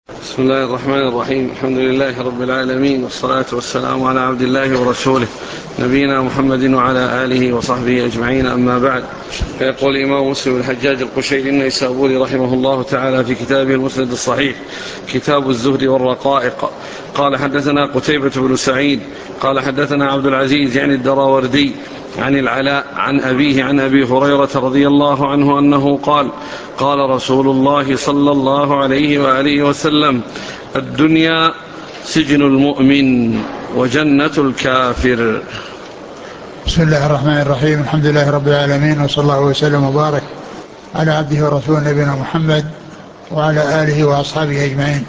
بسم الله الرحمن الرحيم. الحمد لله رب العالمين، والصلاة والسلام على عبد الله ورسوله نبينا محمد وعلى آله وصحبه أجمعين، أما بعد. فيقول الإمام مسلم الحجاج القشيري النيسابوري رحمه الله تعالى في كتابه المسند الصحيح كتاب الزهد والرقائق قال: حدثنا قتيبة بن سعيد قال حدثنا عبد العزيز يعني الدراوردي عن العلاء عن أبيه عن أبي هريرة رضي الله عنه أنه قال: قال رسول الله صلى الله عليه وآله وسلم: الدنيا سجن المؤمن وجنة الكافر. بسم الله الرحمن الرحيم. الحمد لله رب العالمين، وصلى الله وسلم وبارك على عبده ورسوله نبينا محمد وعلى آله وأصحابه أجمعين.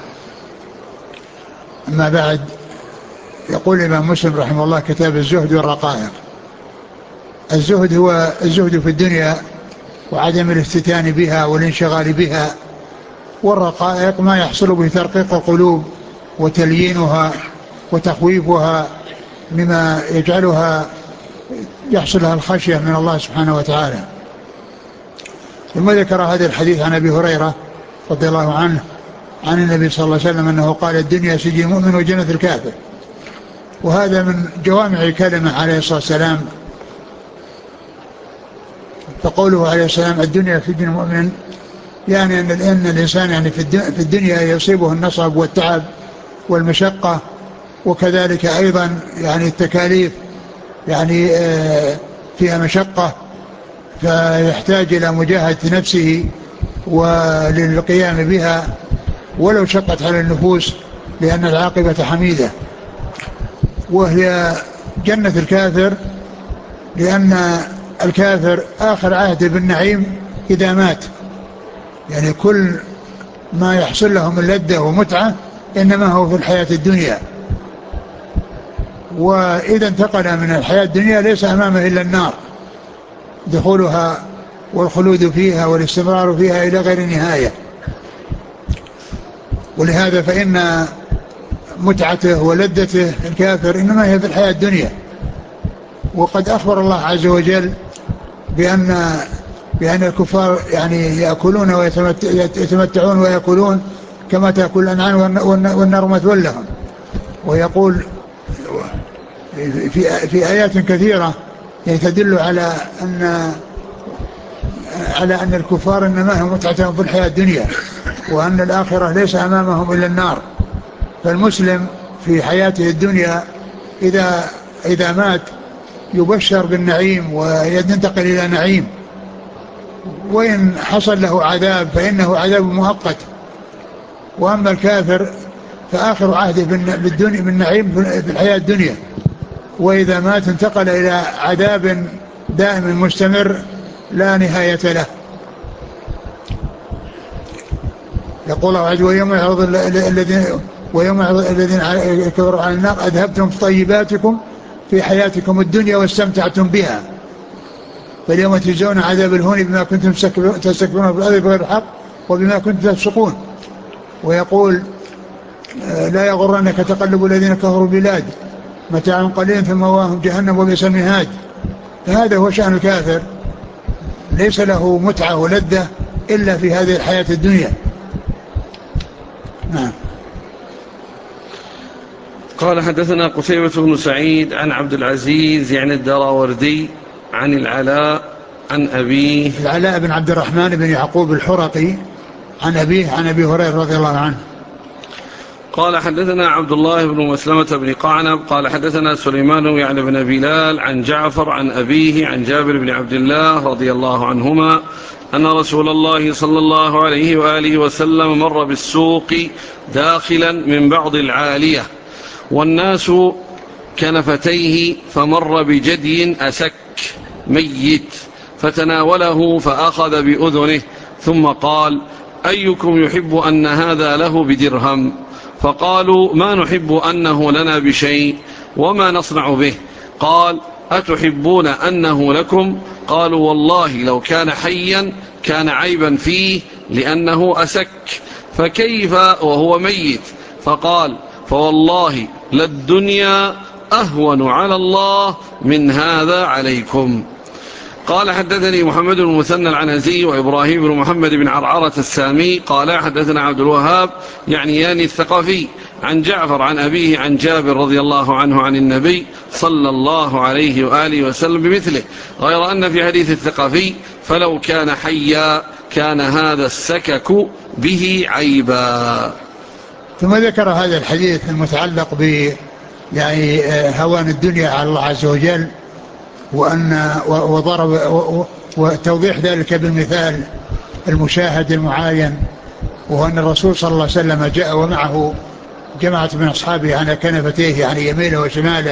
أما بعد، يقول الإمام مسلم رحمه الله: كتاب الزهد والرقائق. الزهد هو الزهد في الدنيا وعدم الافتتان بها والانشغال بها، والرقائق ما يحصل به ترقيق القلوب وتليينها وتخويفها مما يجعلها يحصل لها الخشية من الله سبحانه وتعالى. ثم ذكر هذا الحديث عن أبي هريرة رضي الله عنه عن النبي صلى الله عليه وسلم أنه قال: الدنيا سجن المؤمن وجنة الكافر. وهذا من جوامع الكلمة عليه الصلاة والسلام. فقوله عليه السلام: الدنيا سجن المؤمن، يعني أن الإنسان يعني في الدنيا يصيبه النصب والتعب والمشقة، وكذلك أيضا يعني التكاليف يعني فيها مشقة، فيحتاج إلى مجاهدة نفسه وللقيام بها ولو شقت على النفوس، لأن العاقبة حميدة. وهي جنة الكافر، لأن الكافر آخر عهد بالنعيم إذا مات، يعني كل ما يحصل له من لذة ومتعة إنما هو في الحياة الدنيا، وإذا انتقل من الحياة الدنيا ليس أمامه إلا النار، دخولها والخلود فيها والاستمرار فيها إلى غير نهاية. ولهذا فإن متعته ولذته الكافر إنما هي في الحياة الدنيا. وقد أخبر الله عز وجل بأن الكفار يعني يأكلون ويتمتعون ويأكلون كما تأكل الأنعام والنار مثوى لهم. ويقول في آيات كثيرة تدل على أن الكفار إنما هم متعتهم في الحياة الدنيا، وأن الآخرة ليس أمامهم إلا النار. فالمسلم في حياته الدنيا إذا مات يبشر بالنعيم وينتقل إلى نعيم، وإن حصل له عذاب فإنه عذاب مؤقت. وأما الكافر فآخر عهده بالنعيم في الحياة الدنيا، وإذا مات انتقل إلى عذاب دائم مستمر لا نهاية له. يقول الله عز وجل: ويوم يعرض الذين كفروا على النار أذهبتم طيباتكم في حياتكم الدنيا واستمتعتم بها، فاليوم تجزون عذاب الهون بما كنتم تستكبرون في الأرض بغير الحق وبما كنتم تفسقون. ويقول: لا يغرنك تقلب الذين كفروا بلاد، متاع قليل ثم مأواهم جهنم وبئس المهاد. فهذا هو شأن الكافر، ليس له متعة ولذة إلا في هذه الحياة الدنيا. نعم. قال: حدثنا قتيبة بن سعيد عن عبد العزيز يعني الدراوردي عن العلاء عن أبيه، العلاء بن عبد الرحمن بن يعقوب الحرقي، عن أبيه عن أبي هريرة رضي الله عنه. قال: حدثنا عبد الله بن مسلمة بن قعنب قال: حدثنا سليمان يعني بن بلال عن جعفر عن أبيه عن جابر بن عبد الله رضي الله عنهما أن رسول الله صلى الله عليه وآله وسلم مر بالسوق داخلا من بعض العالية والناس كنفتيه، فمر بجدي أسك ميت فتناوله فأخذ بأذنه ثم قال: أيكم يحب أن هذا له بدرهم؟ فقالوا: ما نحب أنه لنا بشيء، وما نصنع به؟ قال: أتحبون أنه لكم؟ قالوا: والله لو كان حيا كان عيبا فيه لأنه أسك، فكيف وهو ميت؟ فقال: فوالله للدنيا أهون على الله من هذا عليكم. قال حدثني محمد بن المثنى العنزي وإبراهيم بن محمد بن عرعرة السامي قال حدثنا عبد الوهاب يعني الثقفي عن جعفر عن أبيه عن جابر رضي الله عنه عن النبي صلى الله عليه وآله وسلم بمثله، غير أن في حديث الثقفي فلو كان حيا كان هذا السكك به عيبا. ثم ذكر هذا الحديث المتعلق ب يعني هوان الدنيا على الله عز وجل، وضرب وتوضيح ذلك بالمثال المشاهد المعاين، وهو أن الرسول صلى الله عليه وسلم جاء ومعه جماعة من أصحابه على كنفتيه يعني يمينه وشماله،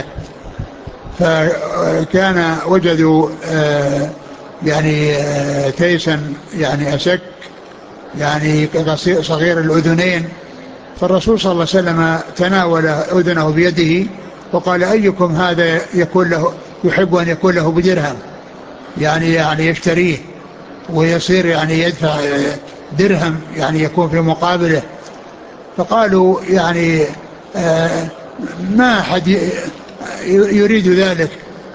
فكان وجدوا يعني تيسا يعني أسك يعني صغير الأذنين، فالرسول صلى الله عليه وسلم تناول أذنه بيده وقال أيكم هذا يكون له يحب أن يكون له بدرهم، يعني يشتريه ويصير يعني يدفع درهم يعني يكون في مقابله. فقالوا يعني ما أحد يريد ذلك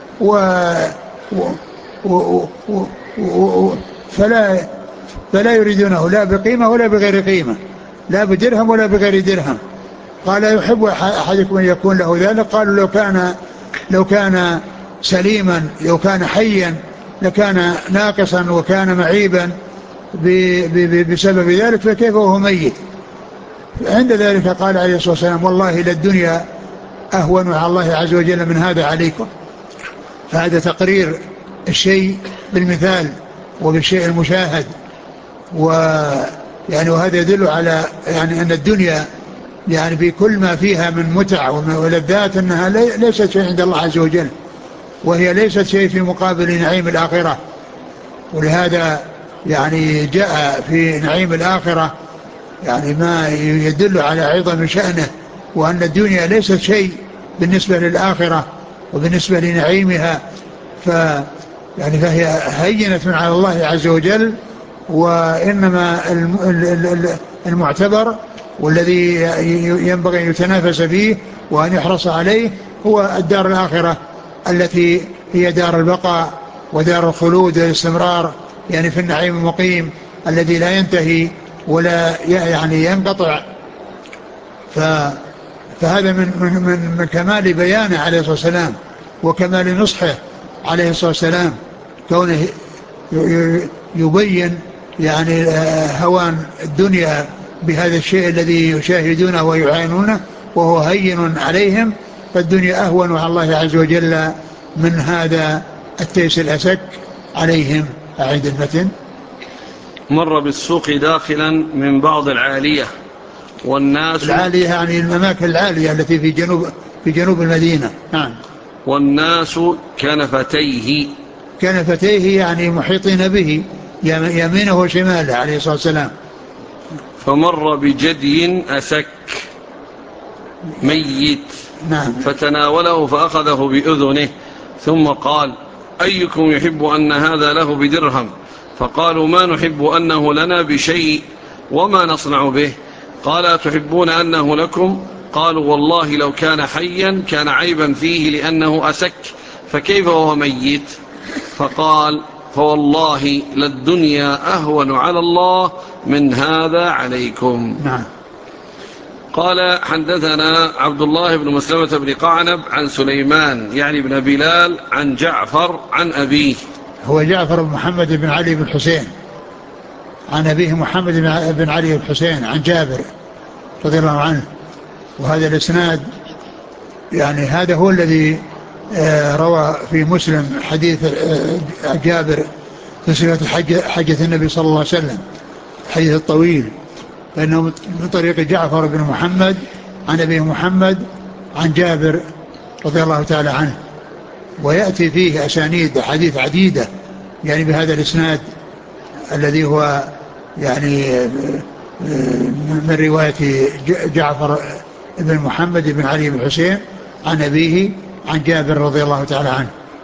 فلا يريدونه لا بقيمة ولا بغير قيمة، لا بدرهم ولا بغير درهم. قال يحب أحدكم أن يكون له ذلك؟ قالوا لو كان سليما، لو كان حيا لكان ناقصا وكان معيبا بسبب ذلك، فكيف وهو ميت؟ عند ذلك قال عليه الصلاة والسلام والله للدنيا أهون على الله عز وجل من هذا عليكم. فهذا تقرير الشيء بالمثال وبالشيء المشاهد، وهذا يدل على يعني أن الدنيا يعني بكل ما فيها من متع ولذات أنها ليست شيء عند الله عز وجل، وهي ليست شيء في مقابل نعيم الآخرة. ولهذا يعني جاء في نعيم الآخرة يعني ما يدل على عظم شأنه، وأن الدنيا ليست شيء بالنسبة للآخرة وبالنسبة لنعيمها، فهي هينة على الله عز وجل. وإنما المعتبر والذي ينبغي أن يتنافس فيه وأن يحرص عليه هو الدار الآخرة التي هي دار البقاء ودار الخلود والاستمرار، يعني في النعيم المقيم الذي لا ينتهي ولا يعني ينقطع. فهذا من كمال بيانه عليه الصلاة والسلام وكمال نصحه عليه الصلاة والسلام، كونه يبين يعني هوان الدنيا بهذا الشيء الذي يشاهدونه ويعاينونه وهو هين عليهم، فالدنيا أهون على الله عز وجل من هذا التيس الأسك عليهم. أعيد المتن. مر بالسوق داخلا من بعض العالية والناس العالية يعني الأماكن العالية التي في جنوب المدينة. نعم. والناس كنفتيه يعني محيطين به يمينه وشماله عليه الصلاة والسلام. فمر بجدي أسك ميت، نعم. فتناوله فأخذه بأذنه ثم قال أيكم يحب أن هذا له بدرهم؟ فقالوا ما نحب أنه لنا بشيء وما نصنع به. قال تحبون أنه لكم؟ قالوا والله لو كان حيا كان عيبا فيه لأنه أسك، فكيف وهو ميت؟ فقال فوالله للدنيا أهون على الله من هذا عليكم. نعم. قال حدثنا عبد الله بن مسلمة بن قعنب عن سليمان يعني بن بلال عن جعفر عن أبيه، هو جعفر بن محمد بن علي بن حسين، عن أبيه محمد بن علي بن حسين عن جابر رضي الله عنه. وهذا الإسناد يعني هذا هو الذي روى في مسلم حديث جابر في صفة حجة النبي صلى الله عليه وسلم، الحديث الطويل، لأنه من طريق جعفر بن محمد عن أبيه محمد عن جابر رضي الله تعالى عنه. ويأتي فيه أسانيد حديث عديدة يعني بهذا الإسناد الذي هو يعني من رواية جعفر بن محمد بن علي بن حسين عن أبيه عن جابر رضي الله تعالى عنه.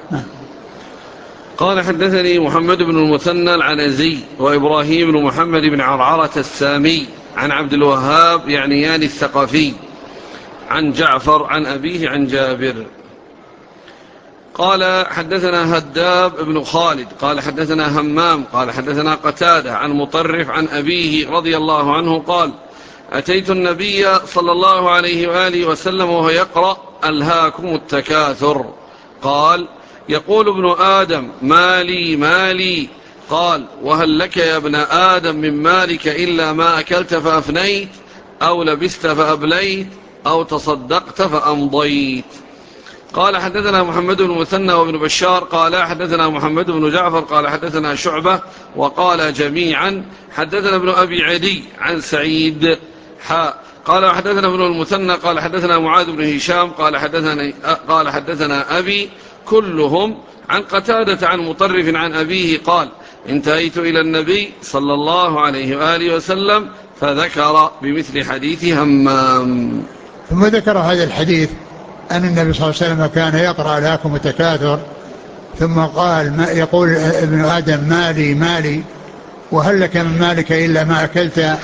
قال حدثني محمد بن المثنى العنزي وإبراهيم بن محمد بن عرعرة السامي عن عبد الوهاب يعني الثقفي عن جعفر عن أبيه عن جابر. قال حدثنا هداب بن خالد قال حدثنا همام قال حدثنا قتادة عن مطرف عن أبيه رضي الله عنه قال أتيت النبي صلى الله عليه وآله وسلم وهو يقرأ ألهاكم التكاثر. قال يقول ابن آدم مالي مالي. قال وهل لك يا ابن آدم من مالك إلا ما أكلت فأفنيت أو لبست فأبليت أو تصدقت فأمضيت. قال حدثنا محمد بن المثنى وابن بشار قال حدثنا محمد بن جعفر قال حدثنا شعبة وقال جميعا حدثنا ابن أبي عدي عن سعيد قال حدثنا ابن المثنى قال حدثنا معاذ بن هشام قال حدثنا أبي كلهم عن قتادة عن مطرف عن أبيه قال انتهيت إلى النبي صلى الله عليه وآله وسلم فذكر بمثل حديث همام. ثم ذكر هذا الحديث أن النبي صلى الله عليه وسلم كان يقرأ ألهاكم التكاثر، ثم قال ما يقول ابن آدم مالي مالي وهل لك من مالك إلا ما أكلت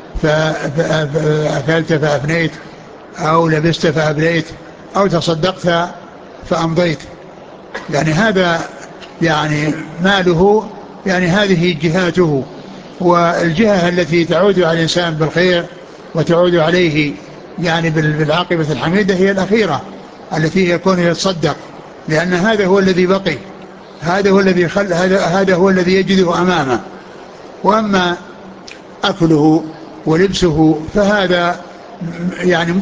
فأكلت فأفنيت أو لبست فأبليت أو تصدقت فأمضيت. يعني هذا يعني ماله، يعني هذه جهاته، والجهة التي تعود على الإنسان بالخير وتعود عليه يعني بالعاقبة الحميدة هي الأخيرة التي يكون يتصدق، لأن هذا هو الذي بقي، هذا هو الذي يجده أمامه. وأما أكله ولبسه فهذا يعني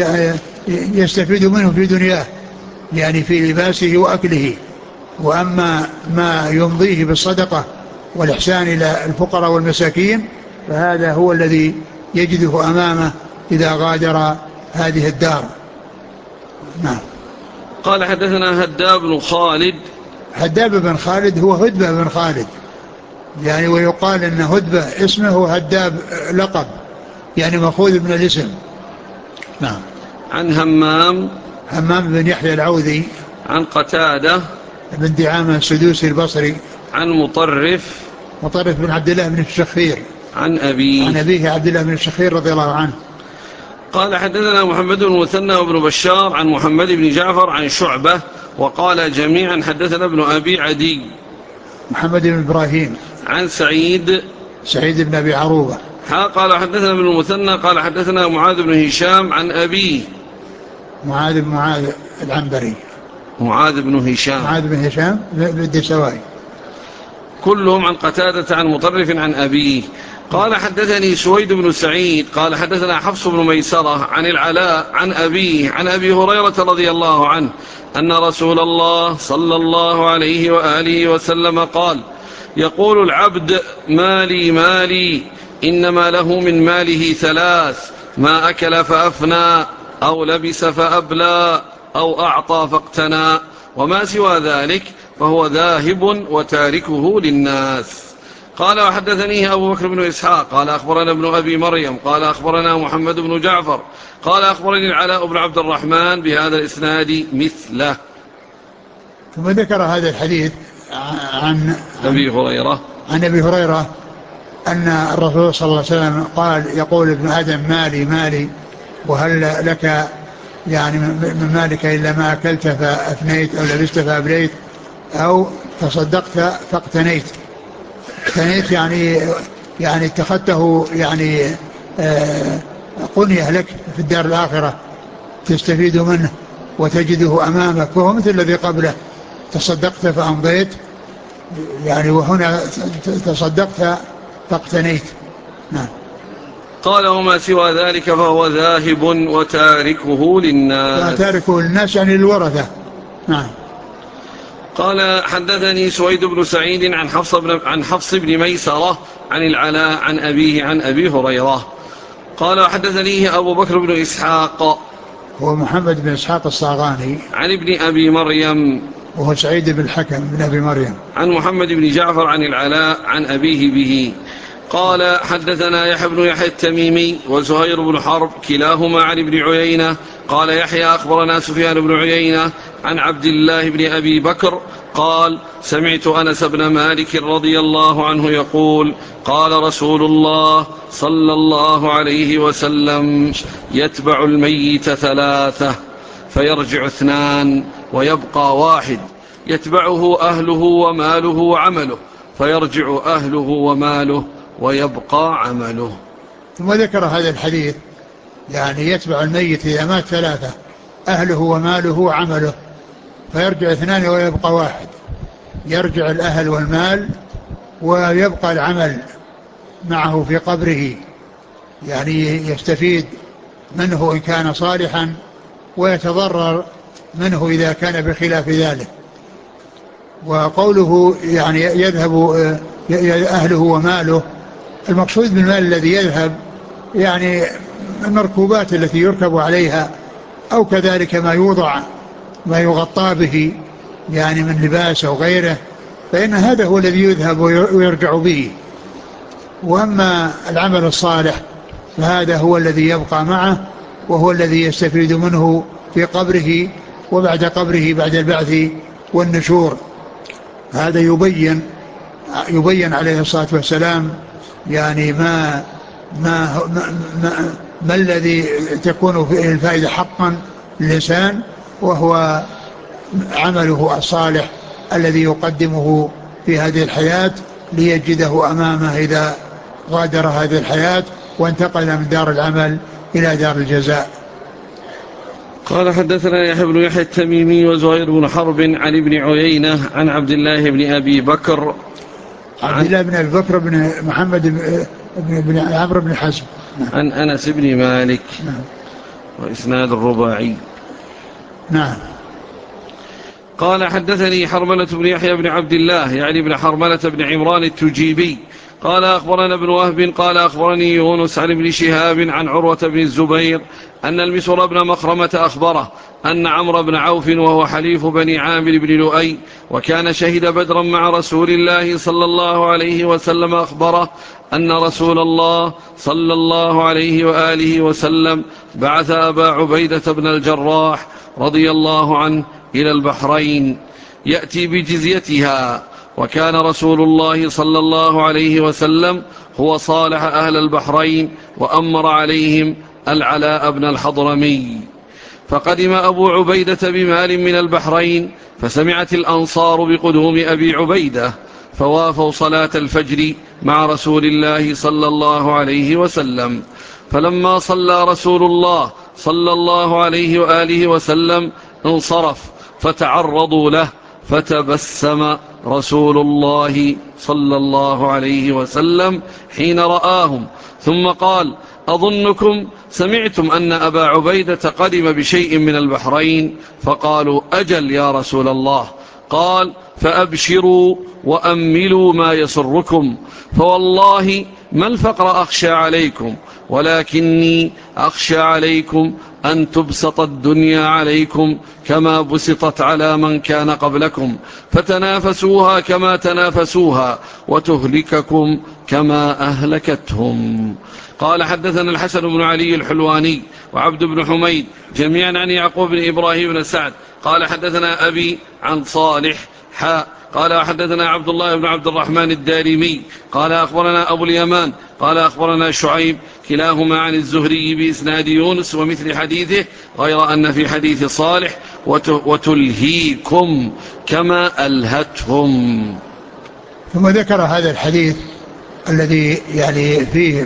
يستفيد منه في دنياه، يعني في لباسه وأكله. وأما ما يمضيه بالصدقة والإحسان إلى الفقراء والمساكين فهذا هو الذي يجده أمامه إذا غادر هذه الدار. نعم. قال حدثنا هداب بن خالد. هداب بن خالد هو هدبة بن خالد، يعني ويقال أن هدبة اسمه هداب لقب، يعني مأخوذ من الاسم. نعم. عن همام بن يحيى العوذي عن قتادة بن دعامة السدوسي البصري عن مطرف بن عبد الله بن الشخير عن أبيه عبد الله بن الشخير رضي الله عنه. قال حدثنا محمد بن المثنى وابن بشار عن محمد بن جعفر عن شعبة وقال جميعا حدثنا ابن أبي عدي محمد بن إبراهيم عن سعيد بن أبي عروبة قال حدثنا ابن المثنى قال حدثنا معاذ بن هشام عن أبيه معاذ العنبري معاذ بن هشام بالدسوائي كلهم عن قتادة عن مطرف عن أبيه. قال حدثني سويد بن سعيد قال حدثنا حفص بن ميسرة عن العلاء عن أبيه عن أبي هريرة رضي الله عنه أن رسول الله صلى الله عليه وآله وسلم قال يقول العبد مالي مالي إنما له من ماله ثلاث: ما أكل فأفنى أو لبس فأبلى أو أعطى فاقتنى، وما سوى ذلك فهو ذاهب وتاركه للناس. قال وحدثنيه أبو بكر بن إسحاق قال أخبرنا ابن أبي مريم قال أخبرنا محمد بن جعفر قال أخبرني العلاء بن عبد الرحمن بهذا الإسناد مثله. ثم ذكر هذا الحديث عن أبي هريرة أن الرسول صلى الله عليه وسلم قال يقول ابن آدم مالي مالي وهل لك يعني من مالك إلا ما أكلت فأفنيت أو لبست فأبليت أو تصدقت فاقتنيت. اقتنيت يعني اتخذته يعني قنية لك في الدار الآخرة تستفيد منه وتجده أمامك، وهو مثل الذي قبله تصدقت فأمضيت، يعني وهنا تصدقت فاقتنيت. نعم. قال وما سوى ذلك فهو ذاهب وتاركه للناس يعني الورثة. نعم. قال حدثني سويد بن سعيد عن حفص بن ميسرة عن العلاء عن أبيه عن أبي هريرة قال حدثنيه أبو بكر بن إسحاق هو محمد بن إسحاق الصاغاني عن ابن أبي مريم وهو سعيد بن الحكم بن أبي مريم عن محمد بن جعفر عن العلاء عن أبيه به قال حدثنا يحيى بن يحيى التميمي وزهير بن حرب كلاهما عن ابن عيينة قال يحيى أخبرنا سفيان بن عيينة عن عبد الله بن أبي بكر قال سمعت أنس بن مالك رضي الله عنه يقول قال رسول الله صلى الله عليه وسلم يتبع الميت ثلاثة فيرجع 2 ويبقى 1 يتبعه أهله وماله وعمله، فيرجع أهله وماله ويبقى عمله. ثم ذكر هذا الحديث يعني يتبع الميت إذا مات ثلاثة: أهله وماله وعمله، فيرجع اثنان ويبقى واحد. يرجع الأهل والمال ويبقى العمل معه في قبره، يعني يستفيد منه إن كان صالحا ويتضرر منه إذا كان بخلاف ذلك. وقوله يعني يذهب أهله وماله، المقصود بالمال الذي يذهب يعني المركوبات التي يركب عليها، أو كذلك ما يوضع ما يغطى به يعني من لباس أو غيره، فإن هذا هو الذي يذهب ويرجع به. وأما العمل الصالح فهذا هو الذي يبقى معه، وهو الذي يستفيد منه في قبره وبعد قبره بعد البعث والنشور. هذا يبين عليه الصلاة والسلام يعني ما الذي تكون فيه الفائدة حقا للإنسان، وهو عمله الصالح الذي يقدمه في هذه الحياة ليجده أمامه إذا غادر هذه الحياة وانتقل من دار العمل إلى دار الجزاء. قال حدثنا يحيى بن يحيى التميمي وزهير بن حرب عن ابن عيينة عن عبد الله بن أبي بكر عبد الله بن أبي بكر بن محمد بن عمرو بن حزم عن أنس بن مالك. وإسناد الرباعي. نعم. قال حدثني حرملة بن يحيى بن عبد الله يعني بن حرملة بن عمران التجيبي قال أخبرنا ابن وهب قال أخبرني يونس عن ابن شهاب عن عروة بن الزبير أن المسور بن مخرمة أخبره أن عمرو بن عوف وهو حليف بني عامر بن لؤي وكان شهد بدرا مع رسول الله صلى الله عليه وسلم أخبره أن رسول الله صلى الله عليه وآله وسلم بعث أبا عبيدة بن الجراح رضي الله عنه إلى البحرين يأتي بجزيتها، وكان رسول الله صلى الله عليه وسلم هو صالح أهل البحرين وأمر عليهم العلاء بن الحضرمي. فقدم أبو عبيدة بمال من البحرين، فسمعت الأنصار بقدوم أبي عبيدة فوافوا صلاة الفجر مع رسول الله صلى الله عليه وسلم. فلما صلى رسول الله صلى الله عليه وآله وسلم انصرف فتعرضوا له، فتبسم رسول الله صلى الله عليه وسلم حين رآهم ثم قال: أظنكم سمعتم أن أبا عبيدة قدم بشيء من البحرين؟ فقالوا: أجل يا رسول الله. قال: فأبشروا وأملوا ما يسركم، فوالله ما الفقر أخشى عليكم، ولكني أخشى عليكم أن تبسط الدنيا عليكم كما بسطت على من كان قبلكم، فتنافسوها كما تنافسوها، وتهلككم كما أهلكتهم. قال حدثنا الحسن بن علي الحلواني وعبد بن حميد جميعا عن يعقوب بن إبراهيم بن سعد قال حدثنا أبي عن صالح قال حدثنا عبد الله بن عبد الرحمن الدارمي قال أخبرنا أبو اليمان قال أخبرنا شعيب كلاهما عن الزهري بإسناد يونس ومثل حديثه، غير أن في حديث صالح وتلهيكم كما ألهتهم. ثم ذكر هذا الحديث الذي يعني فيه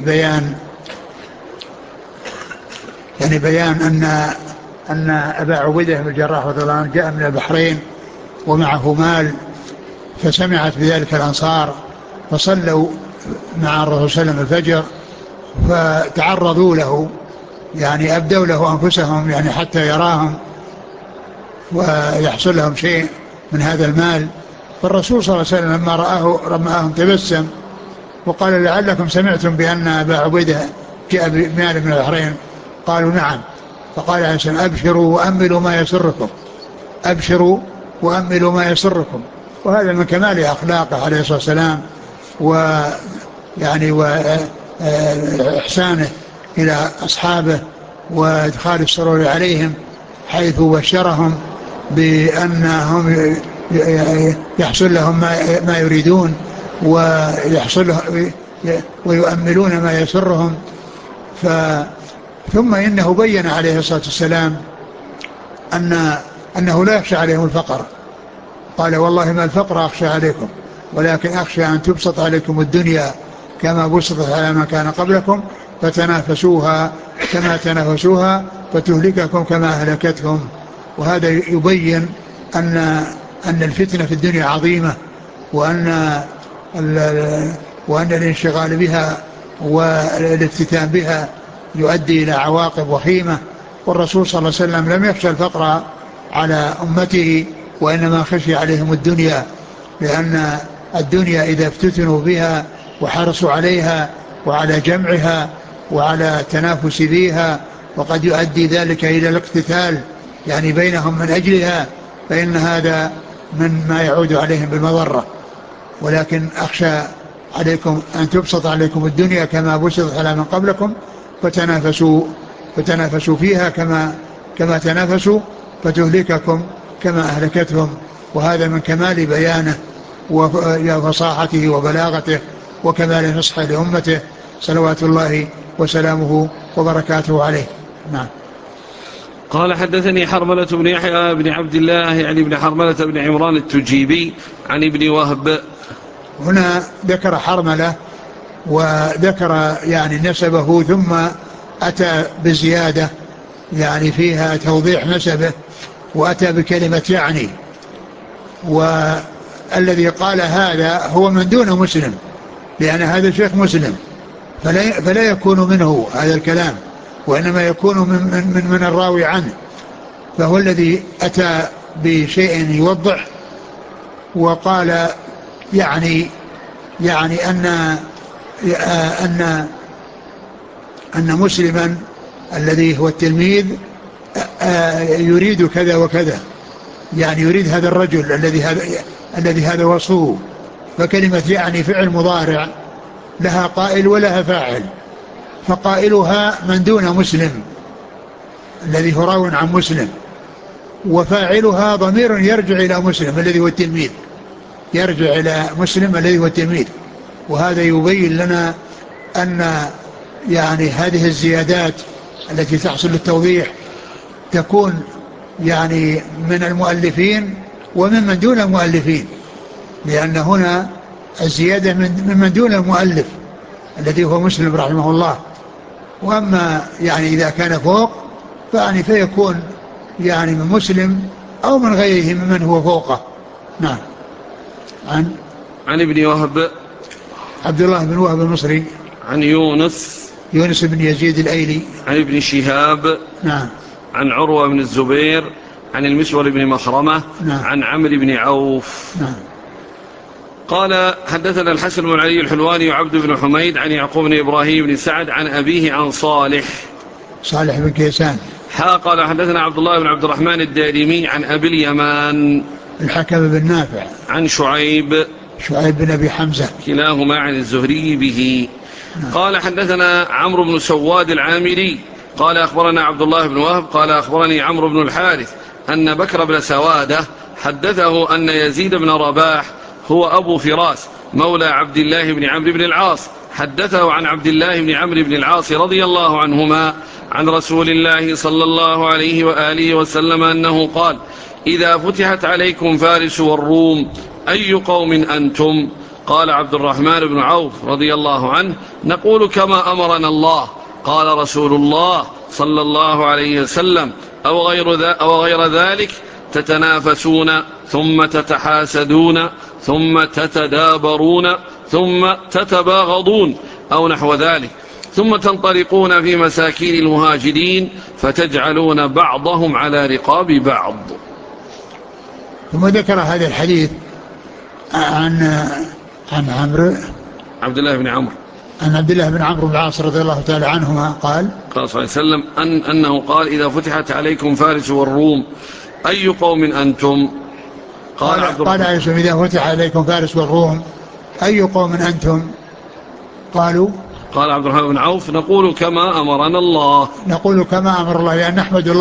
بيان أن أبا عبيدة بن الجراح رضي الله عنه جاء من البحرين ومعه مال، فسمعت بذلك الأنصار فصلوا مع الرسول صلى الله عليه وسلم الفجر، فتعرضوا له يعني أبدوا له أنفسهم يعني حتى يراهم ويحصل لهم شيء من هذا المال. فالرسول صلى الله عليه وسلم لما رآهم تبسم وقال: لعلكم سمعتم بأن أبا عبيدة جاء بمال من البحرين؟ قالوا: نعم. فقال عليه السلام: أبشروا وأملوا ما يسركم، أبشروا وأملوا ما يسركم. وهذا من كمال أخلاقه عليه الصلاة والسلام ويعني وإحسانه إلى أصحابه وإدخال السرور عليهم، حيث بشرهم بأنهم يحصل لهم ما يريدون ويؤملون ما يسرهم. ثم إنه بين عليه الصلاة والسلام أنه لا يخشى عليهم الفقر، قال والله ما الفقر أخشى عليكم، ولكن أخشى أن تبسط عليكم الدنيا كما بسطت على من كان قبلكم فتنافسوها كما تنافسوها فتهلككم كما أهلكتهم. وهذا يبين أن الفتنة في الدنيا عظيمة، وأن الانشغال بها والافتتان بها يؤدي إلى عواقب وخيمة. والرسول صلى الله عليه وسلم لم يخشى الفقر على أمته، وإنما خشي عليهم الدنيا، لأن الدنيا إذا افتتنوا بها وحرصوا عليها وعلى جمعها وعلى تنافس فيها، وقد يؤدي ذلك إلى الاقتتال يعني بينهم من أجلها، فإن هذا من ما يعود عليهم بالمضرة. ولكن أخشى عليكم أن تبسط عليكم الدنيا كما بسطت على من قبلكم فتنافسوا فيها كما تنافسوا فتهلككم كما أهلكتهم. وهذا من كمال بيانه وفصاحته وبلاغته وكمال نصحه لأمته صلوات الله وسلامه وبركاته عليه. نعم. قال حدثني حرملة بن يحيى بن عبد الله يعني بن حرملة بن عمران التجيبي عن ابن وهب. هنا ذكر حرملة وذكر يعني نسبه، ثم أتى بزيادة يعني فيها توضيح نسبه، وأتى بكلمة يعني. والذي قال هذا هو من دون مسلم، لأن هذا شيخ مسلم، فلا يكون منه هذا الكلام، وإنما يكون من الراوي عنه. فهو الذي أتى بشيء يوضح، وقال يعني أن مسلما الذي هو التلميذ يريد كذا وكذا، يعني يريد هذا الرجل الذي هذا وصفه. فكلمة يعني فعل مضارع لها قائل ولها فاعل، فقائلها من دون مسلم الذي هو راو عن مسلم، وفاعلها ضمير يرجع إلى مسلم الذي هو التلميذ، يرجع إلى مسلم الذي هو التلميذ. وهذا يبين لنا أن يعني هذه الزيادات التي تحصل للتوضيح تكون يعني من المؤلفين ومن دون المؤلفين، لأن هنا الزيادة من دون المؤلف الذي هو مسلم رحمه الله. وأما يعني إذا كان فوق فيعني فيكون يعني من مسلم أو من غيره ممن هو فوقه. نعم. عن ابن وهب عبد الله بن وهب المصري. عن يونس بن يزيد الأيلي. عن ابن شهاب. نعم. عن عروة بن الزبير عن المسور بن مخرمة. نعم. عن عمرو بن عوف. نعم. قال حدثنا الحسن بن علي الحلواني وعبد بن حميد عن يعقوب بن إبراهيم بن سعد عن أبيه عن صالح بن كيسان. قال حدثنا عبد الله بن عبد الرحمن الدارمي عن أبي اليمان الحكم بن نافع عن شعيب بن أبي حمزة كلاهما عن الزهري به. قال حدثنا عمرو بن سواد العامري قال أخبرنا عبد الله بن وهب قال أخبرني عمرو بن الحارث أن بكر بن سوادة حدثه أن يزيد بن رباح هو أبو فراس مولى عبد الله بن عمرو بن العاص حدثه عن عبد الله بن عمرو بن العاص رضي الله عنهما عن رسول الله صلى الله عليه وآله وسلم أنه قال: إذا فتحت عليكم فارس والروم أي قوم أنتم؟ قال عبد الرحمن بن عوف رضي الله عنه: نقول كما أمرنا الله. قال رسول الله صلى الله عليه وسلم: أو غير ذلك تتنافسون ثم تتحاسدون ثم تتدابرون ثم تتباغضون أو نحو ذلك، ثم تنطلقون في مساكين المهاجرين فتجعلون بعضهم على رقاب بعض. ثم ذكر هذا الحديث عن عمرو عبد الله بن عمرو عن عبد الله بن عمرو بن العاص رضي الله تعالى عنهما قال صلى الله عليه وسلم أنه قال: إذا فتحت عليكم فارس والروم أي قوم أنتم؟ قال عيسى: إذا فتح عليكم فارس والروم أي قوم أنتم؟ قالوا قال عبد الرحمن بن عوف: نقول كما أمرنا الله. نقول كما أمر الله، لأن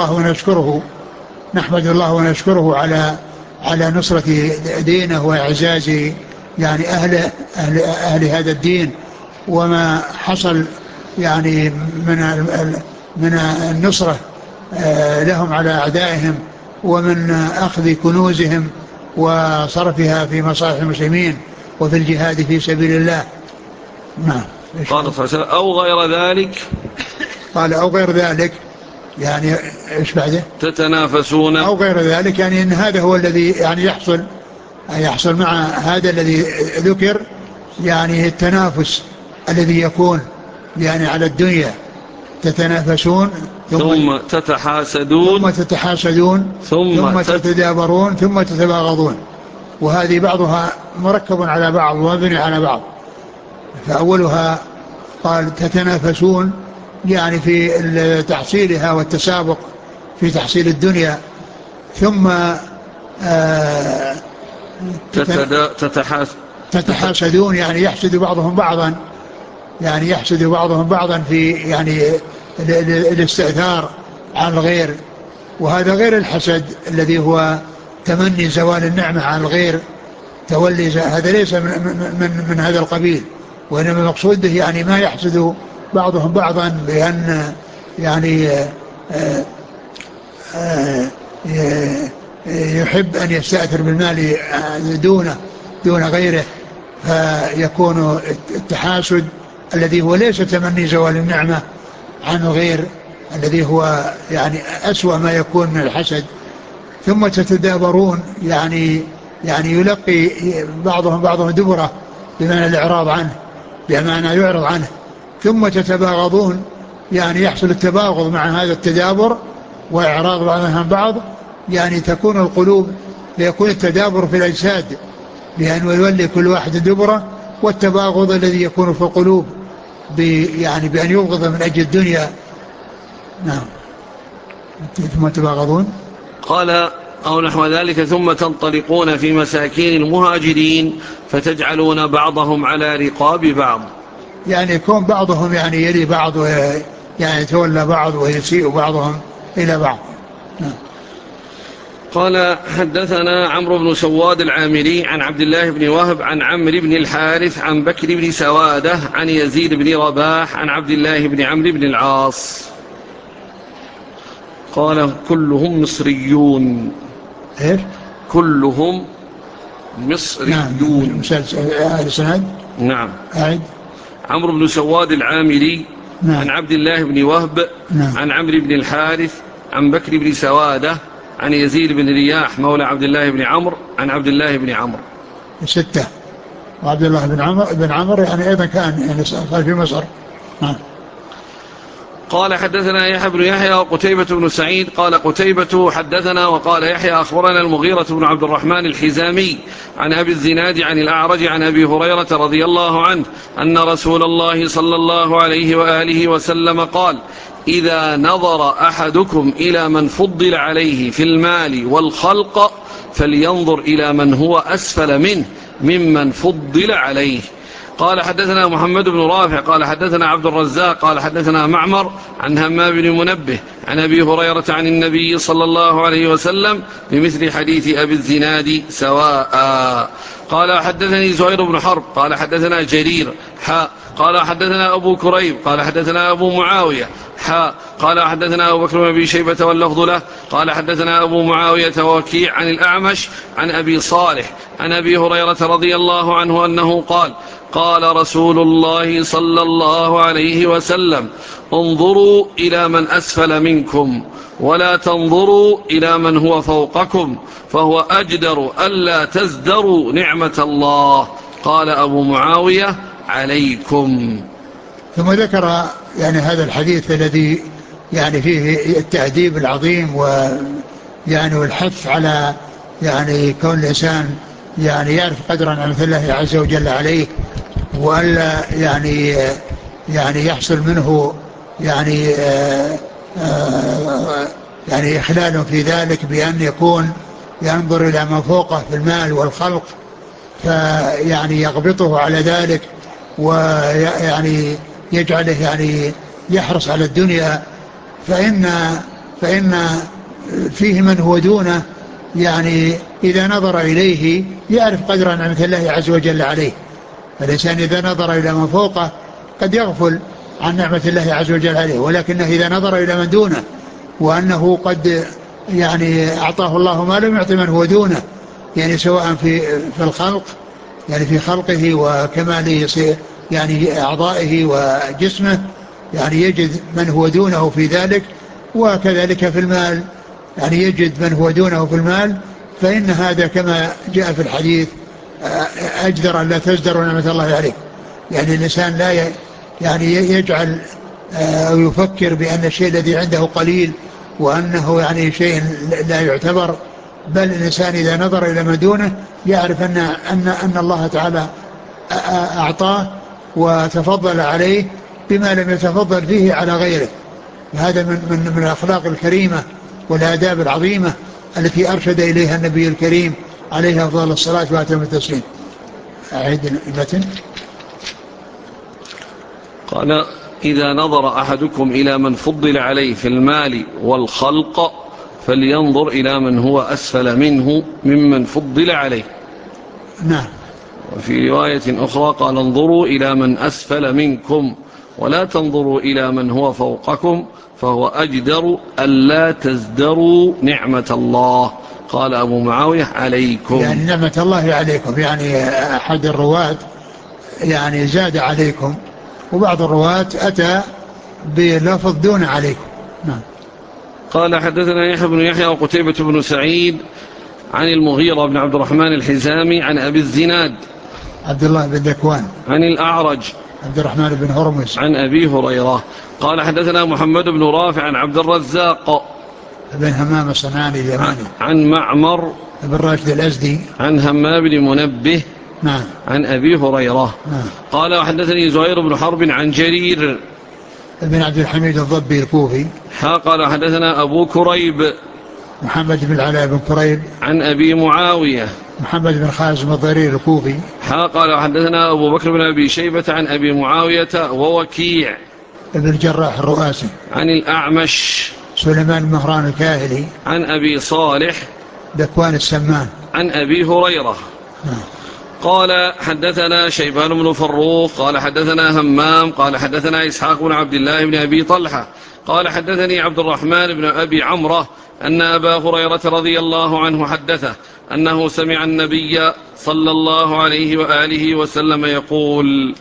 نحمد الله ونشكره على نصرة دينه وإعزاز يعني أهل هذا الدين، وما حصل يعني من النصرة لهم على أعدائهم، ومن أخذ كنوزهم وصرفها في مصالح المسلمين وفي الجهاد في سبيل الله. نعم. قال صلى الله عليه وسلم أو غير ذلك. قال أو غير ذلك، يعني إيش بعده؟ تتنافسون. أو غير ذلك يعني أن هذا هو الذي يعني يحصل مع هذا الذي ذكر، يعني التنافس الذي يكون يعني على الدنيا. تتنافسون ثم تتحاسدون ثم تتدابرون ثم تتباغضون. وهذه بعضها مركب على بعض ومبني على بعض. فأولها قال تتنافسون يعني في تحصيلها والتسابق في تحصيل الدنيا، ثم تتحاسدون يعني يحسد بعضهم بعضا، يعني يحسد بعضهم بعضا في يعني الاستئثار عن الغير. وهذا غير الحسد الذي هو تمني زوال النعمة عن الغير، هذا ليس من هذا القبيل. وإنما المقصود به يعني ما يحسد بعضهم بعضا بأن يعني يحب أن يستأثر بالمال دون غيره، فيكون التحاسد الذي هو ليس تمني زوال النعمة عن الغير، الذي هو يعني أسوأ ما يكون من الحسد. ثم تتدابرون يعني يلقي بعضهم دبره بمعنى الإعراض عنه، بمعنى يعرض عنه. ثم تتباغضون يعني يحصل التباغض مع هذا التدابر وإعراض بعضهم عن بعض، يعني تكون القلوب، ليكون التدابر في الأجساد بأن يولي كل واحد دبره، والتباغض الذي يكون في القلوب يعني بأن يبغض من أجل الدنيا. نعم. ثم تباغضون قال أو نحو ذلك ثم تنطلقون في مساكين المهاجرين فتجعلون بعضهم على رقاب بعض، يعني يكون بعضهم يعني يلي بعض يعني يتولى بعض ويسيء بعضهم إلى بعض. قال حدثنا عمرو بن سواد العامري عن عبد الله بن وهب عن عمرو بن الحارث عن بكر بن سوادة عن يزيد بن رباح عن عبد الله بن عمرو بن العاص قال كلهم مصريون. إيش؟ كلهم مصريون. نعم. نعم. عمرو بن سواد العامري. نعم. عن عبد الله بن وهب. نعم. عن عمرو بن الحارث عن بكر بن سوادة عن يزيد بن رياح مولى عبد الله بن عمرو عن عبد الله بن عمرو. 6. وعبد الله بن عمرو يعني أيضا كان يعني صار في مصر. نعم. قال حدثنا يحيى بن يحيى وقتيبة بن سعيد قال قتيبة حدثنا وقال يحيى أخبرنا المغيرة بن عبد الرحمن الحزامي عن أبي الزناد عن الأعرج عن أبي هريرة رضي الله عنه أن رسول الله صلى الله عليه وآله وسلم قال إذا نظر أحدكم إلى من فضل عليه في المال والخلق فلينظر إلى من هو أسفل منه ممن فضل عليه. قال حدثنا محمد بن رافع قال حدثنا عبد الرزاق قال حدثنا معمر عن همام بن منبه عن أبي هريرة عن النبي صلى الله عليه وسلم بمثل حديث أبي الزناد سواء. قال حدثني زهير بن حرب قال حدثنا جرير قال حدثنا أبو كريب قال حدثنا أبو معاوية قال حدثنا أبو بكر بن أبي شيبة واللفظ له قال حدثنا أبو معاوية ووكيع عن الأعمش عن أبي صالح عن أبي هريرة رضي الله عنه أنه قال قال رسول الله صلى الله عليه وسلم انظروا إلى من أسفل منكم ولا تنظروا إلى من هو فوقكم فهو أجدر ألا تزدروا نعمة الله. قال أبو معاوية عليكم. ثم ذكر يعني هذا الحديث الذي يعني فيه التأديب العظيم ويعني والحث على يعني كون الإنسان يعني يعرف قدر نعمة الله عز وجل عليه، وألا يعني يحصل منه يعني يعني إخلال في ذلك بأن يكون ينظر إلى ما فوقه في المال والخلق فيعني يغبطه على ذلك ويعني يجعله يعني يحرص على الدنيا، فإن فيه من هو دونه يعني إذا نظر إليه يعرف قدر نعمة الله عز وجل عليه. فالإنسان إذا نظر إلى من فوقه قد يغفل عن نعمة الله عز وجل عليه، ولكنه إذا نظر إلى من دونه وأنه قد يعني أعطاه الله ما لم يعطي من هو دونه يعني سواء في الخلق، يعني في خلقه وكمال يعني أعضائه وجسمه، يعني يجد من هو دونه في ذلك، وكذلك في المال يعني يجد من هو دونه في المال. فإن هذا كما جاء في الحديث أجدر أن لا تزدروا نعمة الله عليكم. يعني الإنسان لا يعني يجعل أو يفكر بأن الشيء الذي عنده قليل وأنه يعني شيء لا يعتبر، بل الإنسان إذا نظر إلى ما دونه يعرف أن الله تعالى أعطاه وتفضل عليه بما لم يتفضل فيه على غيره. هذا من الأخلاق الكريمة والآداب العظيمة التي أرشد إليها النبي الكريم عليه أفضل الصلاة وأتم التسليم. أعيد المتن. قال: إذا نظر أحدكم إلى من فضل عليه في المال والخلق فلينظر إلى من هو أسفل منه ممن فضل عليه. نعم. وفي رواية أخرى قال: انظروا إلى من أسفل منكم ولا تنظروا إلى من هو فوقكم فهو أجدر ألا تزدروا نعمة الله. قال أبو معاوية: عليكم. يعني نعمة الله عليكم، يعني أحد الرواة يعني زاد عليكم، وبعض الرواة أتى بلفظ دون عليكم. نعم. قال: حدثنا يحيى بن يحيى وقتيبة بن سعيد عن المغيرة بن عبد الرحمن الحزامي عن أبي الزناد عبد الله بن ذكوان عن الأعرج عبد الرحمن بن هرمز عن أبي هريرة قال: حدثنا محمد بن رافع عن عبد الرزاق بن همام الصنعاني اليماني عن معمر بن راشد الأزدي عن همام بن منبه نعم عن أبي هريرة نعم. قال: وحدثني زهير بن حرب عن جرير بن عبد الحميد الضبي الكوفي. قال: حدثنا أبو كريب محمد بن العلاء بن كريب عن أبي معاوية محمد بن خازم الضرير الكوفي. قال: حدثنا أبو بكر بن أبي شيبة عن أبي معاوية ووكيع ابن الجراح الرؤاسي عن الأعمش سليمان بن مهران الكاهلي عن أبي صالح ذكوان السمان عن أبي هريرة قال: حدثنا شيبان بن فروخ قال: حدثنا همام قال: حدثنا إسحاق بن عبد الله بن أبي طلحة قال: حدثني عبد الرحمن بن أبي عمرة أن أبا هريرة رضي الله عنه حدثه أنه سمع النبي صلى الله عليه وآله وسلم يقول: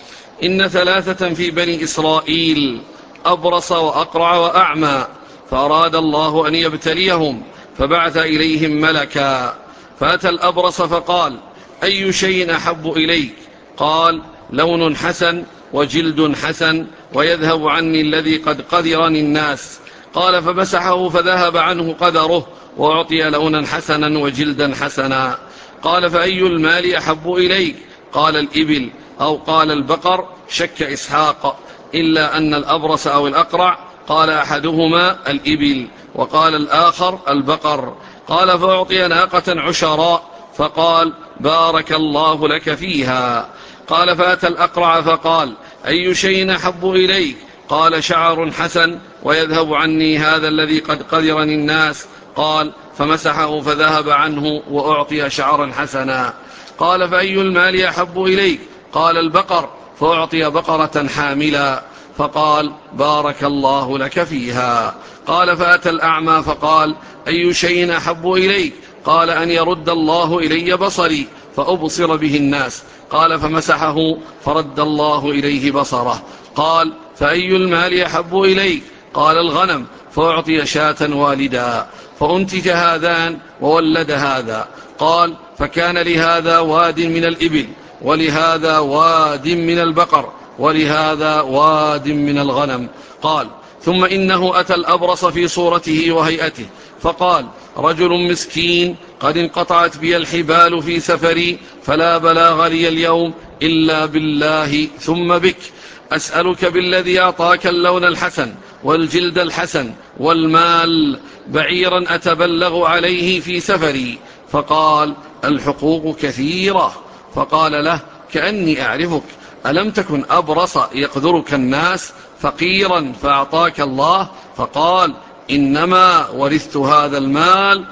إن ثلاثة في بني إسرائيل أبرص وأقرع وأعمى، فأراد الله أن يبتليهم فبعث إليهم ملكا، فأتى الأبرص فقال: أي شيء أحب إليك؟ قال: لون حسن وجلد حسن ويذهب عني الذي قد قدرني الناس. قال: فمسحه فذهب عنه قدره وأعطي لونا حسنا وجلدا حسنا. قال: فأي المال أحب إليك؟ قال: الإبل أو قال البقر، شك إسحاق، إلا أن الأبرص أو الأقرع قال أحدهما الإبل وقال الآخر البقر. قال: فأعطي ناقة عشراء فقال: بارك الله لك فيها. قال: فأتى الأقرع فقال: أي شيء أحب إليك؟ قال: شعر حسن ويذهب عني هذا الذي قد قدرني الناس. قال: فمسحه فذهب عنه وأعطي شعرا حسنا. قال: فأي المال أحب إليك؟ قال: البقر، فأعطي بقرة حاملا فقال: بارك الله لك فيها. قال: فأتى الأعمى فقال: أي شيء أحب إليك؟ قال: أن يرد الله إلي بصري فأبصر به الناس. قال: فمسحه فرد الله إليه بصره. قال: فأي المال أحب إليك؟ قال: الغنم، فأعطي شاة والدا فأنتج هذان وولد هذا. قال: فكان لهذا واد من الإبل ولهذا واد من البقر ولهذا واد من الغنم. قال: ثم إنه أتى الأبرص في صورته وهيئته فقال: رجل مسكين قد انقطعت بي الحبال في سفري فلا بلاغ لي اليوم إلا بالله ثم بك، أسألك بالذي أعطاك اللون الحسن والجلد الحسن والمال بعيرا أتبلغ عليه في سفري. فقال: الحقوق كثيرة. فقال له: كأني أعرفك، ألم تكن أبرص يقدرك الناس فقيرا فأعطاك الله؟ فقال: إنما ورثت هذا المال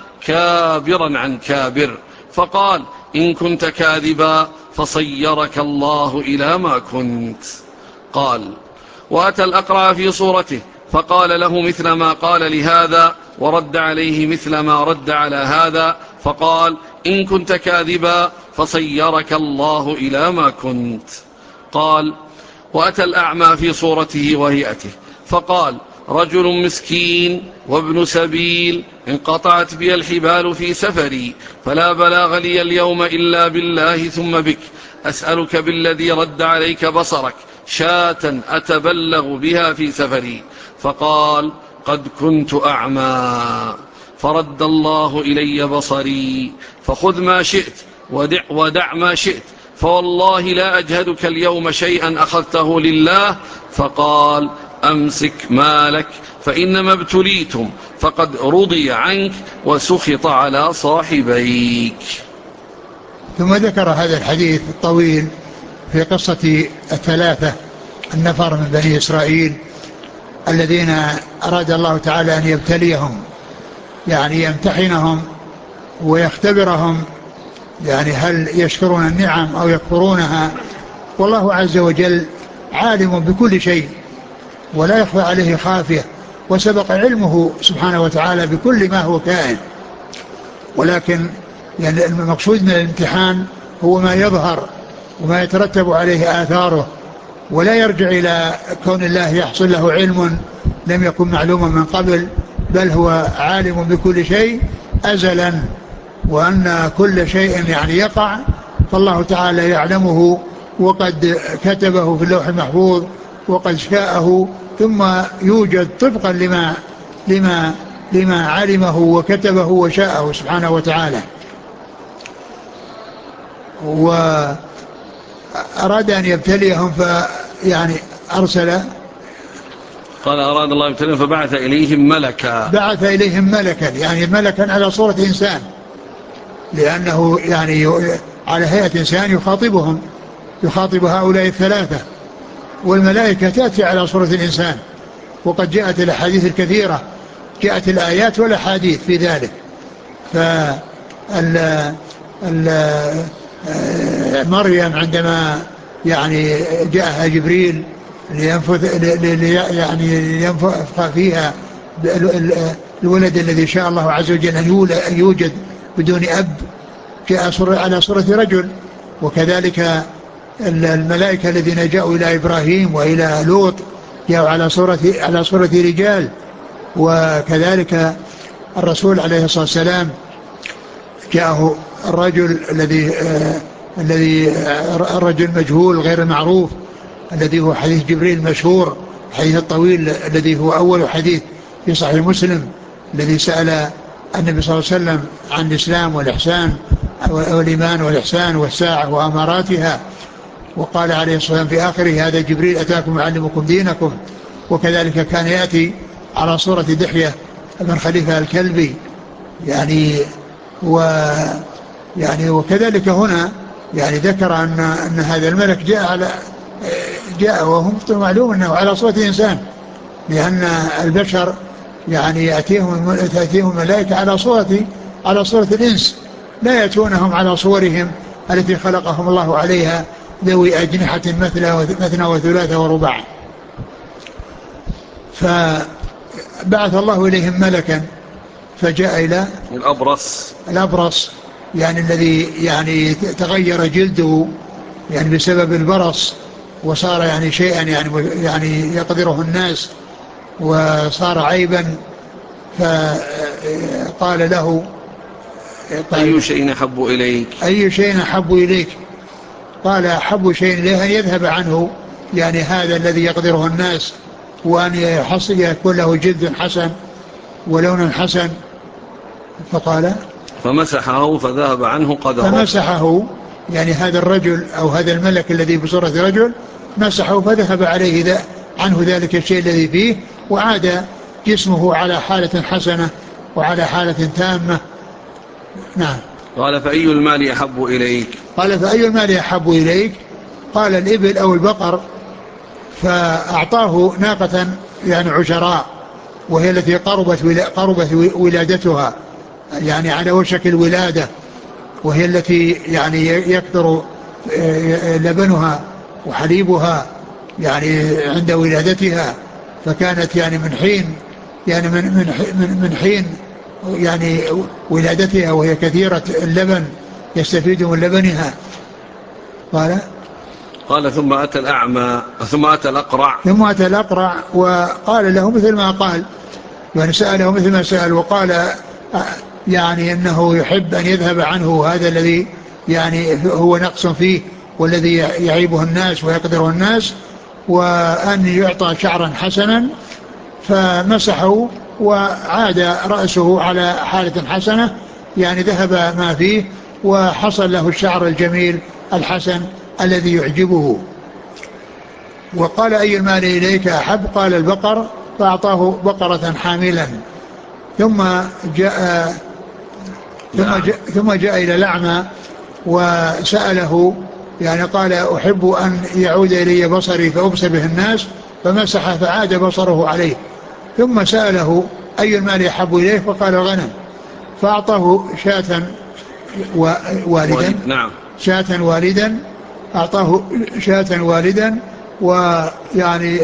كابرا عن كابر. فقال: إن كنت كاذبا فصيرك الله إلى ما كنت. قال: وأتى الأقرع في صورته فقال له مثل ما قال لهذا ورد عليه مثل ما رد على هذا. فقال: إن كنت كاذبا فصيرك الله إلى ما كنت. قال: وأتى الأعمى في صورته وهيئته فقال: رجل مسكين وابن سبيل انقطعت بي الحبال في سفري، فلا بلاغ لي اليوم إلا بالله ثم بك، أسألك بالذي رد عليك بصرك شاة أتبلغ بها في سفري. فقال: قد كنت أعمى فرد الله إلي بصري، فخذ ما شئت ودع ما شئت، فوالله لا أجهدك اليوم شيئا أخذته لله. فقال: أمسك مالك فإنما ابتليتم، فقد رضي عنك وسخط على صاحبيك. ثم ذكر هذا الحديث الطويل في قصة الثلاثة النفر من بني إسرائيل الذين أراد الله تعالى أن يبتليهم، يعني يمتحنهم ويختبرهم، يعني هل يشكرون النعم أو يكفرونها. والله عز وجل عالم بكل شيء ولا يخفى عليه خافية، وسبق علمه سبحانه وتعالى بكل ما هو كائن، ولكن يعني المقصود من الامتحان هو ما يظهر وما يترتب عليه آثاره، ولا يرجع إلى كون الله يحصل له علم لم يكن معلوما من قبل، بل هو عالم بكل شيء أزلا، وأن كل شيء يعني يقع فالله تعالى يعلمه وقد كتبه في اللوح المحفوظ وقد شاءه، ثم يوجد طبقا لما علمه وكتبه وشاءه سبحانه وتعالى. وأراد أن يبتليهم فيعني أرسل، قال: أراد الله يبتليهم فبعث إليهم ملكا. بعث إليهم ملكا، يعني ملكا على صورة إنسان، لأنه يعني على هيئة إنسان يخاطب هؤلاء الثلاثة، والملائكة تأتي على صورة الإنسان، وقد جاءت الأحاديث الكثيرة، جاءت الآيات والأحاديث في ذلك. مريم عندما يعني جاءها جبريل لينفخ فيها الولد الذي شاء الله عز وجل أن يوجد بدون أب، جاء على صورة رجل. وكذلك الملائكة الذين جاءوا إلى إبراهيم وإلى لوط جاءوا على صورة رجال. وكذلك الرسول عليه الصلاة والسلام جاءه الرجل الرجل مجهول غير معروف، الذي هو حديث جبريل المشهور، الحديث الطويل الذي هو أول حديث في صحيح مسلم، الذي سأل النبي صلى الله عليه وسلم عن الإسلام والإحسان والإيمان والإحسان والساعة وأماراتها، وقال عليه الصلاة والسلام في آخره: هذا جبريل أتاكم يعلمكم دينكم. وكذلك كان يأتي على صورة دحية بن خليفة الكلبي، وكذلك هنا يعني ذكر أن هذا الملك جاء وهم معلوم أنه على صورة إنسان، لأن البشر يعني تأتيهم ملائكة على صورة الإنس، لا يأتونهم على صورهم التي خلقهم الله عليها ذوي أجنحة مثنى وثلاثة ورباع. فبعث الله إليهم ملكا فجاء إلى الأبرص، يعني الذي يعني تغير جلده يعني بسبب البرص، وصار يعني شيئا يعني يقدره الناس، وصار عيبا. فقال له: أي شيء أحب إليك؟ أي شيء أحب إليك؟ قال: أحب شيء إليه أن يذهب عنه يعني هذا الذي يقدره الناس، وأن يكون له جلد حسن ولون حسن. فقال: فمسحه فذهب عنه قدره. فمسحه يعني هذا الرجل أو هذا الملك الذي بصورة رجل مسحه فذهب عنه ذلك الشيء الذي فيه، وعاد جسمه على حالة حسنة وعلى حالة تامة. نعم. قال: فأي المال أحب إليك؟ قال: فأي المال أحب إليك؟ قال: الإبل أو البقر. فأعطاه ناقة يعني عشراء، وهي التي قربت ولادتها، يعني على وشك الولادة، وهي التي يعني يكثر لبنها وحليبها يعني عند ولادتها. فكانت يعني من حين يعني ولادتها وهي كثيرة اللبن يستفيد من لبنها. قال ثم أتى الأعمى ثم أتى الأقرع وقال له مثل ما قال، يعني سأله مثل ما سأل، وقال يعني أنه يحب أن يذهب عنه هذا الذي يعني هو نقص فيه والذي يعيبه الناس ويقدره الناس، وأن يعطى شعرا حسنا. فمسحه وعاد رأسه على حالة حسنة، يعني ذهب ما فيه وحصل له الشعر الجميل الحسن الذي يعجبه. وقال أي المال إليك أحب؟ قال البقر، فأعطاه بقرة حاملا. ثم جاء إلى الأعمى وسأله، يعني قال أحب أن يعود إلي بصري فأبصر به الناس، فمسح فعاد بصره عليه. ثم سأله أي المال يحب إليه؟ فقال الغنم، فأعطاه شاة والدا. نعم. شاة والدا، أعطاه شاة والدا. ويعني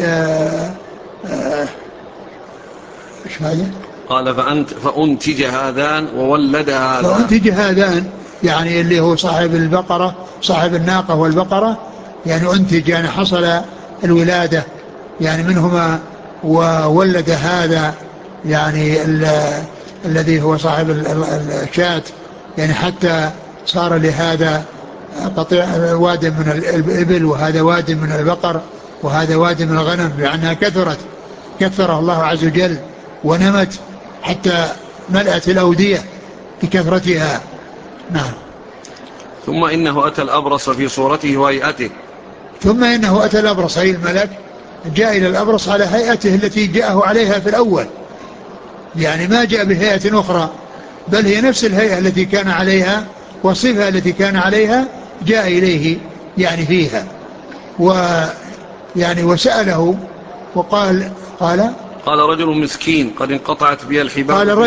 ايش هذا؟ قال فأنتج هذان وولد هذا. فأنتج هذان يعني اللي هو صاحب البقرة، صاحب الناقة والبقرة، يعني أنتج يعني حصل الولادة يعني منهما، وولد هذا يعني الذي هو صاحب الشاة، يعني حتى صار لهذا قطيع واد من الإبل، وهذا واد من البقر، وهذا واد من الغنم، لأنها كثرها الله عز وجل ونمت حتى ملأت الأودية بكثرتها. نعم. ثم إنه أتى الأبرص في صورته وهيئته. ثم إنه أتى الأبرص، أي الملك جاء إلى الأبرص على هيئته التي جاءه عليها في الأول، يعني ما جاء بهيئة أخرى، بل هي نفس الهيئة التي كان عليها والصفة التي كان عليها جاء إليه يعني فيها. ويعني وسأله وقال قال رجل مسكين قد انقطعت بي الحبال. قال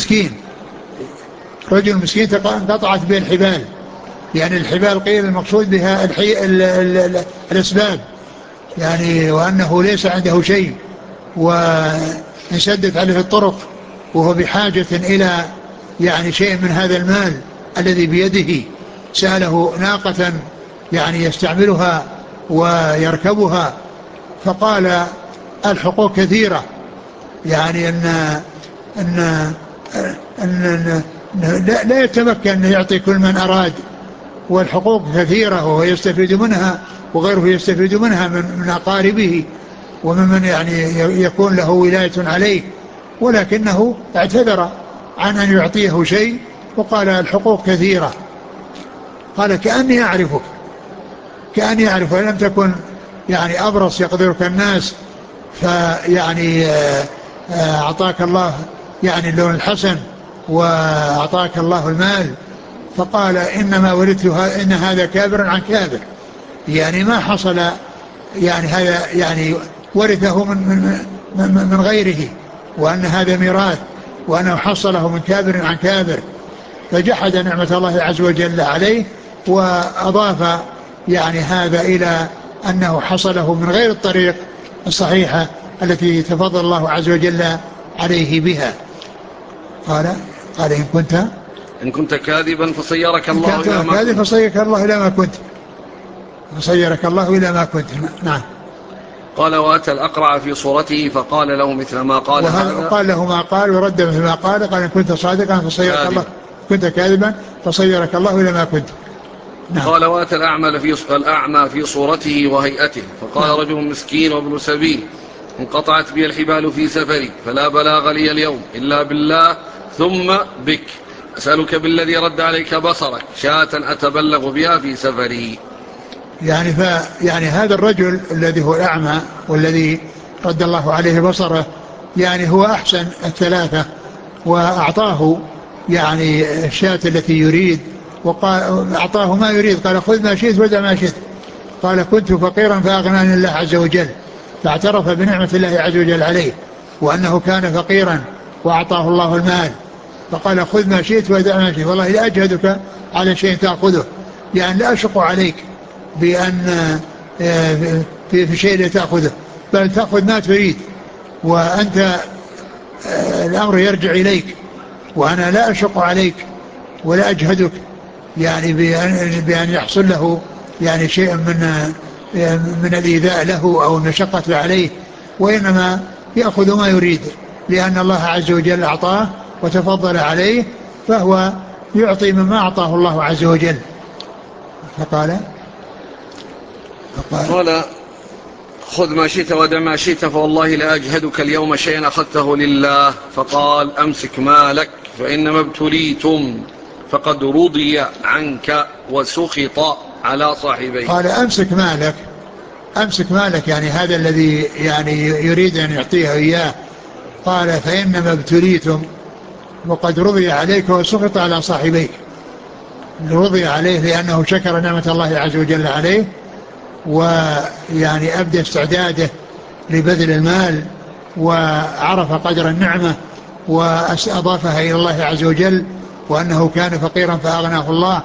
رجل مسكين انقطعت به الحبال، يعني الحبال قيل المقصود بها الأسباب، يعني وأنه ليس عنده شيء وانسدت عليه الطرق، وهو بحاجة إلى يعني شيء من هذا المال الذي بيده. سأله ناقة يعني يستعملها ويركبها، فقال الحقوق كثيرة، يعني أن لا يتمكن أن يعطي كل من أراد، والحقوق كثيرة وهو يستفيد منها وغيره يستفيد منها من أقاربه وممن يعني يكون له ولاية عليه، ولكنه اعتذر عن أن يعطيه شيء وقال الحقوق كثيرة. قال كأني أعرفك ولم تكن يعني أبرص يقدرك الناس، فيعني أعطاك الله يعني اللون الحسن وأعطاك الله المال. فقال إنما ورثتها، إن هذا كابر عن كابر، يعني ما حصل يعني هذا يعني ورثه من غيره، وأن هذا ميراث، وأنه حصله من كابر عن كابر. فجحد نعمة الله عز وجل عليه، وأضاف يعني هذا إلى أنه حصله من غير الطريق الصحيحة التي تفضل الله عز وجل عليه بها. قال إن كنت كاذبا فصيرك الله إلى ما كنت. فصيرك الله إلى ما كنت. نعم. قال وأتى الأقرع في صورته فقال له مثل ما قال هذا، قال له ما قال ورد مثل ما قال إن كنت صادقا فصيرك الله، كنت كاذبا فصيرك الله إلى ما كنت. نعم. قال وأتى الأعمى في صورته وهيئته فقال نعم. رجل مسكين وابن سبيل انقطعت بي الحبال في سفري، فلا بلاغ لي اليوم إلا بالله ثم بك، أسألك بالذي رد عليك بصرك شاة أتبلغ بها في سفري. يعني هذا الرجل الذي هو الأعمى والذي رد الله عليه بصره، يعني هو أحسن الثلاثة، وأعطاه يعني الشاة التي يريد، وقال أعطاه ما يريد، قال خذ ما شئت ودع ما شئت. قال كنت فقيرا فأغناني الله عز وجل، فاعترف بنعمة الله عز وجل عليه وأنه كان فقيرا وأعطاه الله المال، فقال خذ ما شئت ودع ما شئت، والله لا أجهدك على شيء تأخذه، يعني لا أشق عليك بأن في شيء تأخذه، بل تأخذ ما تريد، وأنت الأمر يرجع إليك، وأنا لا أشق عليك ولا أجهدك يعني بأن يحصل له يعني شيء من الإيذاء له أو المشقة عليه، وإنما يأخذ ما يريد، لأن الله عز وجل أعطاه وتفضل عليه، فهو يعطي مما أعطاه الله عز وجل. فقال قال خذ ما شئت ودع ما شئت فوالله لا أجهدك اليوم شيئا أخذته لله. فقال أمسك مالك فإنما ابتليتم فقد رضي عنك وسخط على صاحبيه. قال أمسك مالك يعني هذا الذي يعني يريد أن يعطيه إياه. قال فإنما ابتليتم وقد رضي عليك وسخط على صاحبيك. رضي عليه لأنه شكر نعمة الله عز وجل عليه، ويعني أبدى استعداده لبذل المال وعرف قدر النعمة وأضافها إلى الله عز وجل، وأنه كان فقيرا فأغناه الله.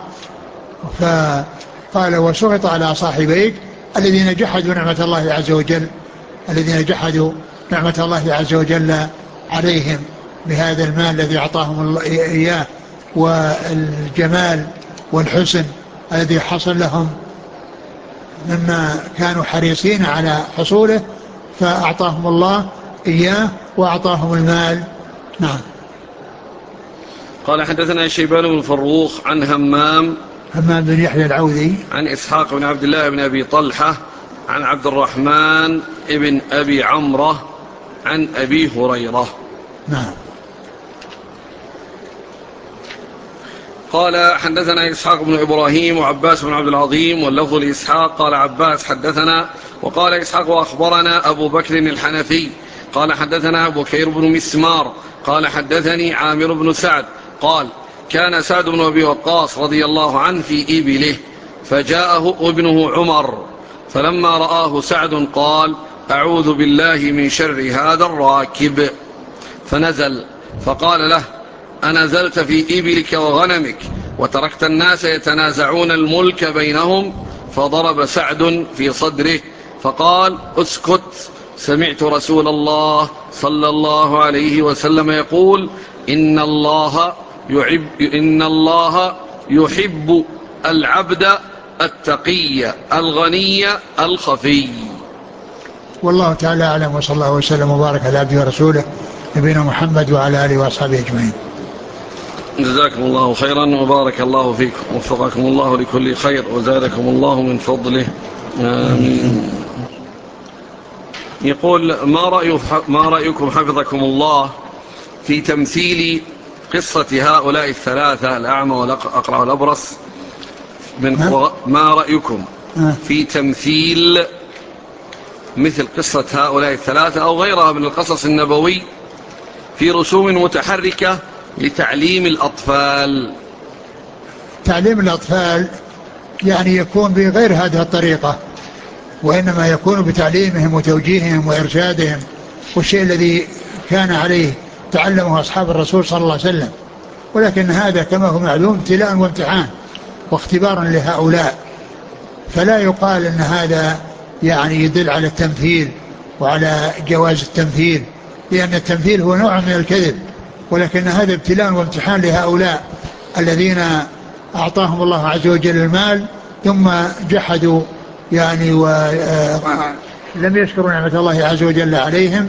فقال وسخط على صاحبيك الذين جحدوا نعمة الله عز وجل، الذين جحدوا نعمة الله عز وجل عليهم بهذا المال الذي أعطاهم إياه، والجمال والحسن الذي حصل لهم مما كانوا حريصين على حصوله، فأعطاهم الله إياه وأعطاهم المال. نعم. قال حدثنا شيبان بن فروخ عن همام بن يحيى العوذي عن إسحاق بن عبد الله بن أبي طلحة عن عبد الرحمن بن أبي عمرة عن أبي هريرة. نعم. قال حدثنا إسحاق بن إبراهيم وعباس بن عبد العظيم واللفظ لإسحاق قال عباس حدثنا، وقال إسحاق وأخبرنا أبو بكر الحنفي قال حدثنا بكير بن مسمار قال حدثني عامر بن سعد قال كان سعد بن أبي وقاص رضي الله عنه في إبله فجاءه ابنه عمر، فلما رآه سعد قال أعوذ بالله من شر هذا الراكب، فنزل فقال له أنزلت في إبلك وغنمك وتركت الناس يتنازعون الملك بينهم؟ فضرب سعد في صدره فقال اسكت، سمعت رسول الله صلى الله عليه وسلم يقول إن الله يحب العبد التقي الغني الخفي. والله تعالى أعلم، وصلى الله وسلم وبارك على عبده ورسوله نبينا محمد وعلى آله وأصحابه أجمعين. جزاكم الله خيرا وبارك الله فيكم، وفقكم الله لكل خير وزادكم الله من فضله، آمين. يقول ما رأيكم حفظكم الله في تمثيل قصة هؤلاء الثلاثة الأعمى والأقرع والأبرص ما رأيكم في تمثيل مثل قصة هؤلاء الثلاثة أو غيرها من القصص النبوي في رسوم متحركة لتعليم الأطفال؟ تعليم الأطفال يعني يكون بغير هذه الطريقة، وإنما يكون بتعليمهم وتوجيههم وإرشادهم، والشيء الذي كان عليه تعلمه أصحاب الرسول صلى الله عليه وسلم. ولكن هذا كما هو معلوم ابتلاء وامتحان واختبار لهؤلاء، فلا يقال أن هذا يعني يدل على التمثيل وعلى جواز التمثيل، لأن التمثيل هو نوع من الكذب، ولكن هذا ابتلاء وامتحان لهؤلاء الذين أعطاهم الله عز وجل المال ثم جحدوا يعني ولم يشكروا نعمة الله عز وجل عليهم،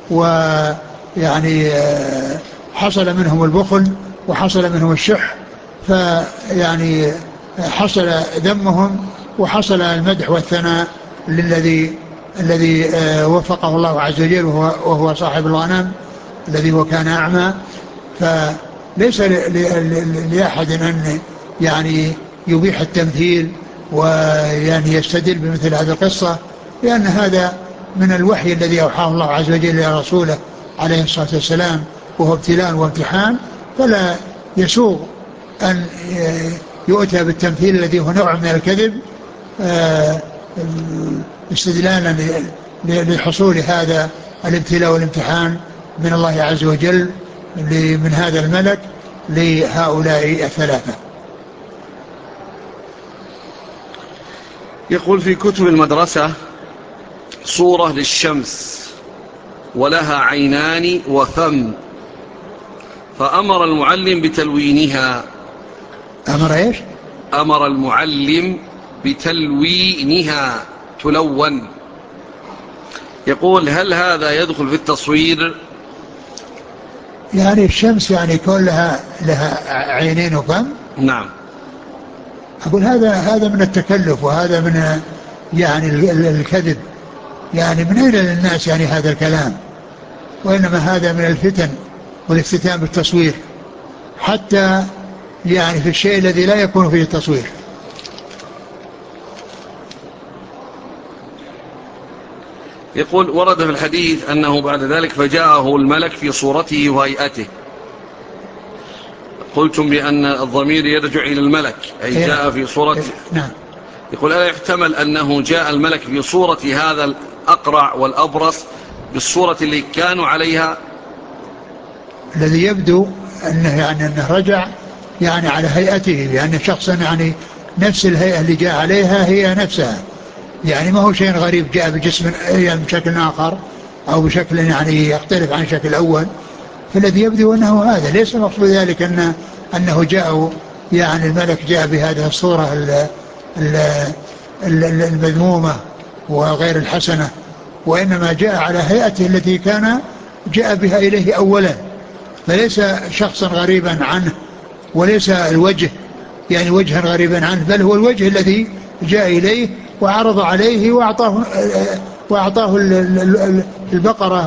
ويعني حصل منهم البخل وحصل منهم الشح، فيعني حصل ذمهم وحصل المدح والثناء الذي وفقه الله عز وجل وهو صاحب الغنم الذي هو كان أعمى. فليس لأحد أن يعني يبيح التمثيل ويعني يستدل بمثل هذه القصة، لأن هذا من الوحي الذي أوحاه الله عز وجل إلى رسوله عليه الصلاة والسلام، وهو ابتلاء وامتحان، فلا يسوغ أن يؤتى بالتمثيل الذي هو نوع من الكذب استدلالا لحصول هذا الابتلاء والامتحان من الله عز وجل من هذا الملك لهؤلاء الثلاثة. يقول في كتب المدرسة صورة للشمس ولها عينان وفم، فأمر المعلم بتلوينها. أمر إيش؟ أمر المعلم بتلوينها، تلون. يقول هل هذا يدخل في التصوير؟ يعني الشمس يعني كون لها عينين وفم. نعم. أقول هذا من التكلف، وهذا من يعني الكذب. يعني من أين للناس يعني هذا الكلام؟ وإنما هذا من الفتن والافتتان بالتصوير، حتى يعني في الشيء الذي لا يكون فيه تصوير. يقول ورد في الحديث أنه بعد ذلك فجاءه الملك في صورته وهيئته. قلتم بأن الضمير يرجع إلى الملك، أي جاء في صورة. نعم. يقول ألا يحتمل أنه جاء الملك في صورة هذا الأقرع والأبرص بالصورة اللي كانوا عليها؟ الذي يبدو أنه رجع يعني على هيئته، لأن شخصا يعني نفس الهيئة اللي جاء عليها هي نفسها، يعني ما هو شيء غريب جاء بجسم يعني بشكل آخر أو بشكل يعني يختلف عن شكل الأول. فالذي يبدو أنه هذا ليس مقصود ذلك أنه جاء يعني الملك جاء بهذه الصورة المذمومة وغير الحسنة، وإنما جاء على هيئته التي كان جاء بها إليه أولا، فليس شخصا غريبا عنه، وليس الوجه يعني وجها غريبا عنه، بل هو الوجه الذي جاء إليه وعرض عليه وأعطاه البقرة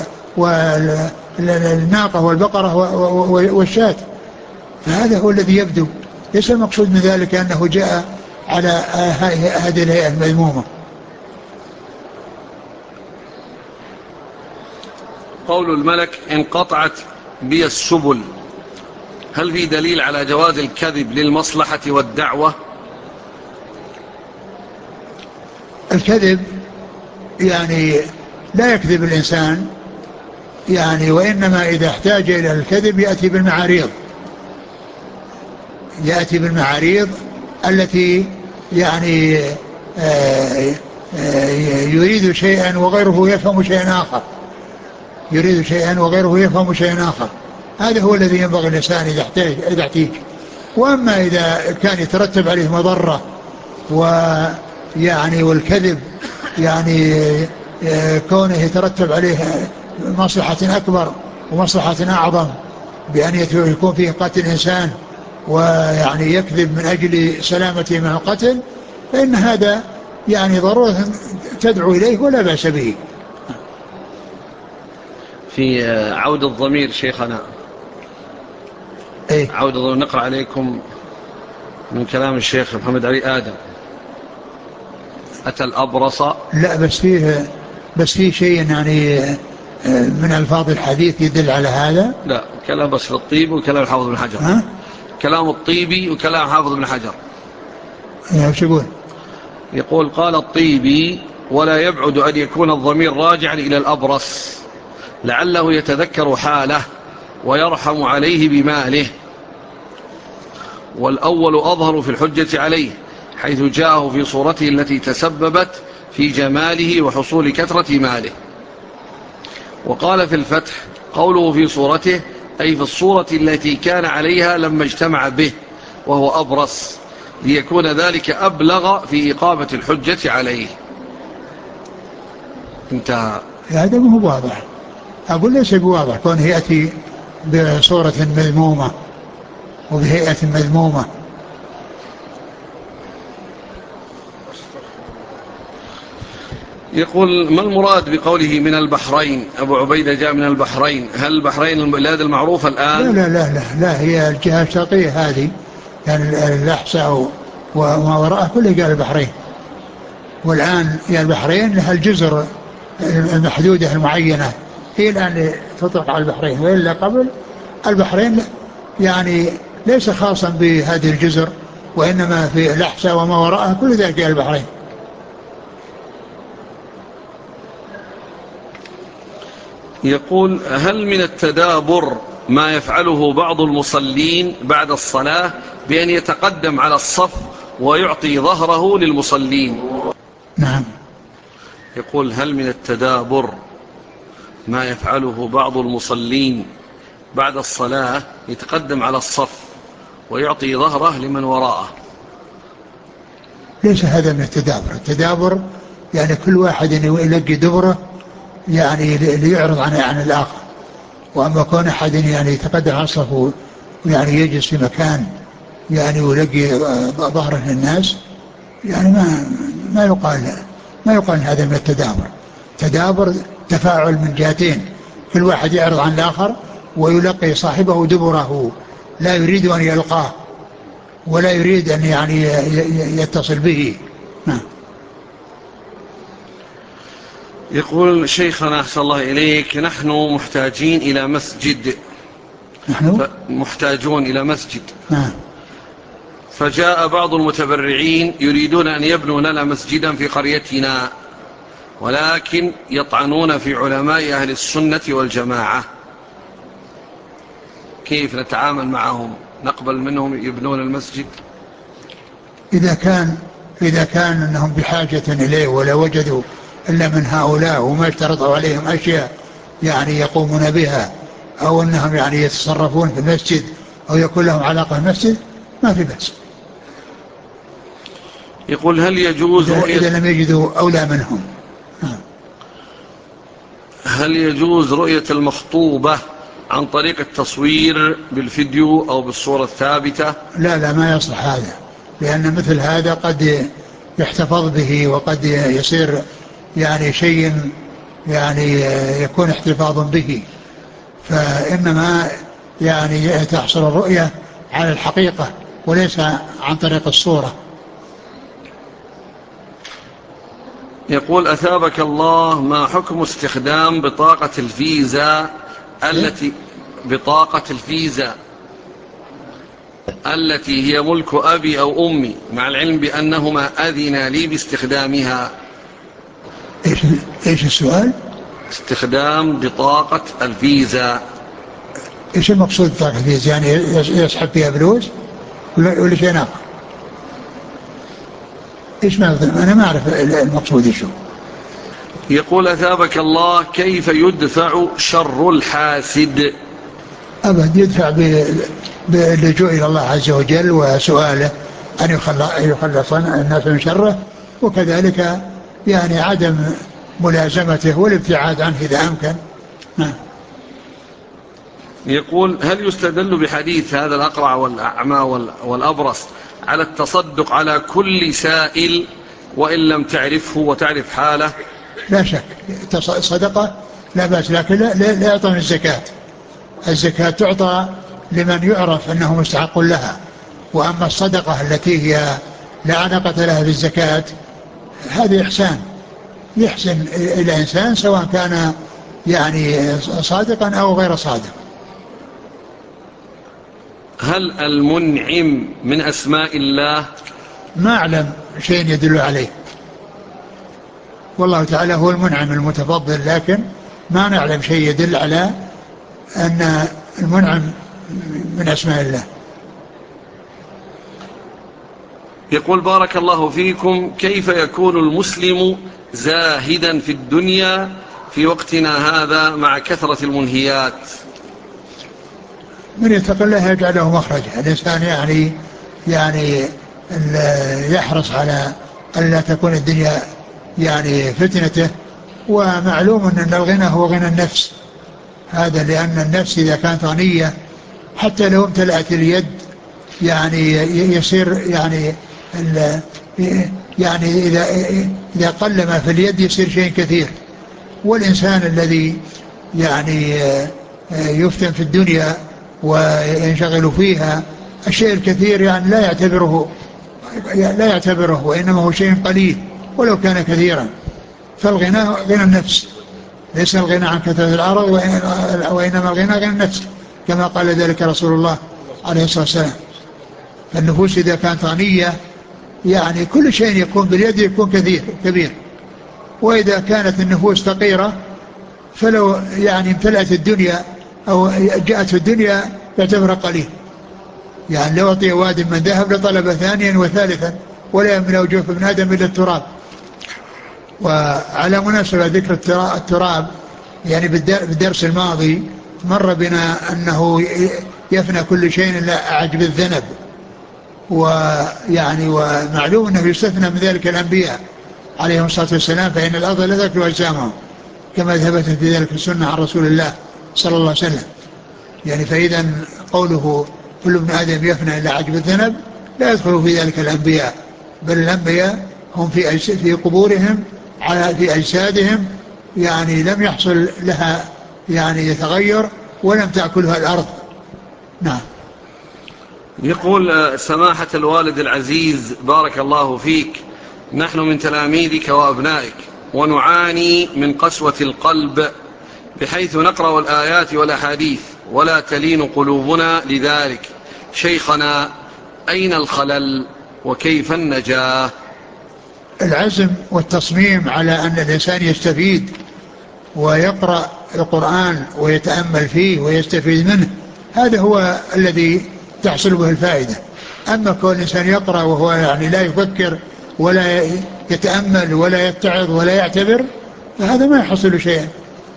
والناقة والبقرة والشاة. فهذا هو الذي يبدو، ليس المقصود من ذلك أنه جاء على هذه الهيئة المذمومة. قول الملك انقطعت بي السبل، هل في دليل على جواز الكذب للمصلحة والدعوة؟ الكذب يعني لا يكذب الإنسان يعني، وإنما إذا احتاج إلى الكذب يأتي بالمعاريض التي يعني يريد شيئا وغيره يفهم شيئا آخر. هذا هو الذي ينبغي الإنسان إذا احتاج. وأما إذا كان يترتب عليه مضرة ويعني والكذب يعني كونه يترتب عليه مصلحة أكبر ومصلحة أعظم بأن يكون فيه قتل إنسان، ويعني يكذب من أجل سلامته من القتل، فإن هذا يعني ضرورة تدعو إليه ولا بأس به. في عود الضمير شيخنا، إيه؟ عود الضمير نقرأ عليكم من كلام الشيخ محمد علي آدم. أتى الأبرص. لا بس فيه شيء يعني من ألفاظ الحديث يدل على هذا. لا، كلام بس الطيبي وكلام الحافظ بن حجر. كلام الطيبي وكلام حافظ بن حجر. وش يقول؟ يقول قال الطيبي ولا يبعد أن يكون الضمير راجعا إلى الأبرص لعله يتذكر حاله ويرحم عليه بماله، والأول أظهر في الحجة عليه حيث جاءه في صورته التي تسببت في جماله وحصول كثرة ماله. وقال في الفتح قوله في صورته أي في الصورة التي كان عليها لما اجتمع به وهو أبرص، ليكون ذلك أبلغ في إقامة الحجة عليه. انتهى. هذا ما هو واضح، أقول ليس بواضح كونه يأتي بصورة مذمومة وبهيئة مذمومة. يقول ما المراد بقوله من البحرين؟ أبو عبيدة جاء من البحرين، هل البحرين البلاد المعروفة الآن؟ لا هي الجهة الشرقية هذه، يعني الأحساء وما وراءه كله قال البحرين. والآن يعني البحرين لها الجزر المحدودة المعينة هي الآن تطلق على البحرين، وإلا قبل البحرين يعني ليس خاصا بهذه الجزر، وإنما في الأحساء وما وراءها كل ذلك البحرين. يقول هل من التدابر ما يفعله بعض المصلين بعد الصلاة بأن يتقدم على الصف ويعطي ظهره للمصلين؟ نعم. يقول هل من التدابر ما يفعله بعض المصلين بعد الصلاة يتقدم على الصف ويعطي ظهره لمن وراءه. ليس هذا من التدابر. التدابر يعني كل واحد يلقي دبره يعني ليعرض عن الآخر. وأما كون أحد يعني يتقدم عن الصف يعني يجلس في مكان يعني ويلقي ظهره للناس، يعني ما يقال هذا من التدابر. تدابر تفاعل من جهتين، كل واحد يعرض عن الآخر ويلقي صاحبه دبره، لا يريد أن يلقاه ولا يريد أن يعني يتصل به. نعم. يقول شيخنا أحسن الله إليك: نحن محتاجين إلى مسجد. نحن محتاجون إلى مسجد. نعم. فجاء بعض المتبرعين يريدون أن يبنوا لنا مسجدا في قريتنا، ولكن يطعنون في علماء أهل السنة والجماعة. كيف نتعامل معهم؟ نقبل منهم يبنون المسجد؟ إذا كان أنهم بحاجة إليه ولا وجدوا إلا من هؤلاء وما اشترطوا عليهم أشياء يعني يقومون بها، أو أنهم يعني يتصرفون في المسجد أو يكون لهم علاقة بالمسجد، ما في بأس. يقول: هل يجوز إذا لم يجدوا أولى منهم. هل يجوز رؤية المخطوبة عن طريق التصوير بالفيديو أو بالصورة الثابتة؟ لا ما يصلح هذا، لأن مثل هذا قد يحتفظ به وقد يصير يعني شيء يعني يكون احتفاظ به، فإنما يعني تحصل الرؤية على الحقيقة وليس عن طريق الصورة. يقول: أثابك الله، ما حكم استخدام بطاقة الفيزا بطاقة الفيزا التي هي ملك أبي أو أمي، مع العلم بأنهما أذنا لي باستخدامها؟ إيش السؤال؟ استخدام بطاقة الفيزا. إيش المقصود بطاقة الفيزا؟ يعني يسحب فيها فلوس ولا شيء آخر؟ إيش أنا ما أعرف المقصود إيش هو. يقول: أثابك الله، كيف يدفع شر الحاسد؟ أبد يدفع باللجوء إلى الله عز وجل وسؤاله أن يخلص الناس من شره، وكذلك يعني عدم ملازمته والابتعاد عنه إذا أمكن. نعم. يقول: هل يستدل بحديث هذا الأقرع والأعمى والأبرص على التصدق على كل سائل وإن لم تعرفه وتعرف حاله؟ لا شك صدقة لا بأس، لكن لا يعطون الزكاة. الزكاة تعطى لمن يعرف أنه مستحق لها، وأما الصدقة التي هي لا علاقة لها بالزكاة هذا إحسان يحسن إلى إنسان سواء كان يعني صادقا أو غير صادق. هل المنعم من أسماء الله؟ ما أعلم شيء يدل عليه، والله تعالى هو المنعم المتفضل، لكن ما نعلم شيء يدل على أن المنعم من أسماء الله. يقول: بارك الله فيكم، كيف يكون المسلم زاهدا في الدنيا في وقتنا هذا مع كثرة المنهيات؟ من يتق الله يجعل له مخرجا. الإنسان يعني يحرص على أن لا تكون الدنيا يعني فتنته، ومعلوم أن الغنى هو غنى النفس، هذا لأن النفس إذا كانت غنية حتى لو امتلأت اليد يعني يصير يعني إذا قل ما في اليد يصير شيء كثير. والإنسان الذي يعني يفتن في الدنيا وينشغل فيها الشيء الكثير يعني لا يعتبره وإنما هو شيء قليل ولو كان كثيرا. فالغنى غنى النفس، ليس الغنى عن كثرة العرض وإنما الغنى غنى النفس، كما قال ذلك رسول الله عليه الصلاة والسلام. فالنفوس إذا كانت غنية يعني كل شيء يكون باليد يكون كبير، وإذا كانت النفوس فقيرة فلو يعني امتلأت الدنيا أو جاءت الدنيا يعتبر قليل. يعني لو أعطي واد من ذهب لطلب ثانيا وثالثا ولا يملأ جوف ابن آدم إلا التراب. وعلى مناسبة ذكر التراب يعني بالدرس الماضي مر بنا أنه يفنى كل شيء إلا عجب الذنب، ويعني ومعلوم أنه يستثنى من ذلك الأنبياء عليهم الصلاة والسلام، فإن الأرض لا تأكل أجسامهم كما ثبت في ذلك السنة عن رسول الله صلى الله عليه وسلم. يعني فإذا قوله كل ابن آدم يفنى إلا عجب الذنب لا يدخل في ذلك الأنبياء، بل الأنبياء هم في قبورهم في أجسادهم يعني لم يحصل لها يعني يتغير ولم تأكلها الأرض. نعم. يقول سماحة الوالد العزيز بارك الله فيك، نحن من تلاميذك وأبنائك ونعاني من قسوة القلب بحيث نقرأ الآيات والأحاديث ولا تلين قلوبنا لذلك. شيخنا أين الخلل وكيف النجاة؟ العزم والتصميم على أن الإنسان يستفيد ويقرأ القرآن ويتأمل فيه ويستفيد منه، هذا هو الذي تحصل به الفائدة. أما كون الإنسان يقرأ وهو يعني لا يفكر ولا يتأمل ولا يتعظ ولا يعتبر، فهذا ما يحصل شيئا.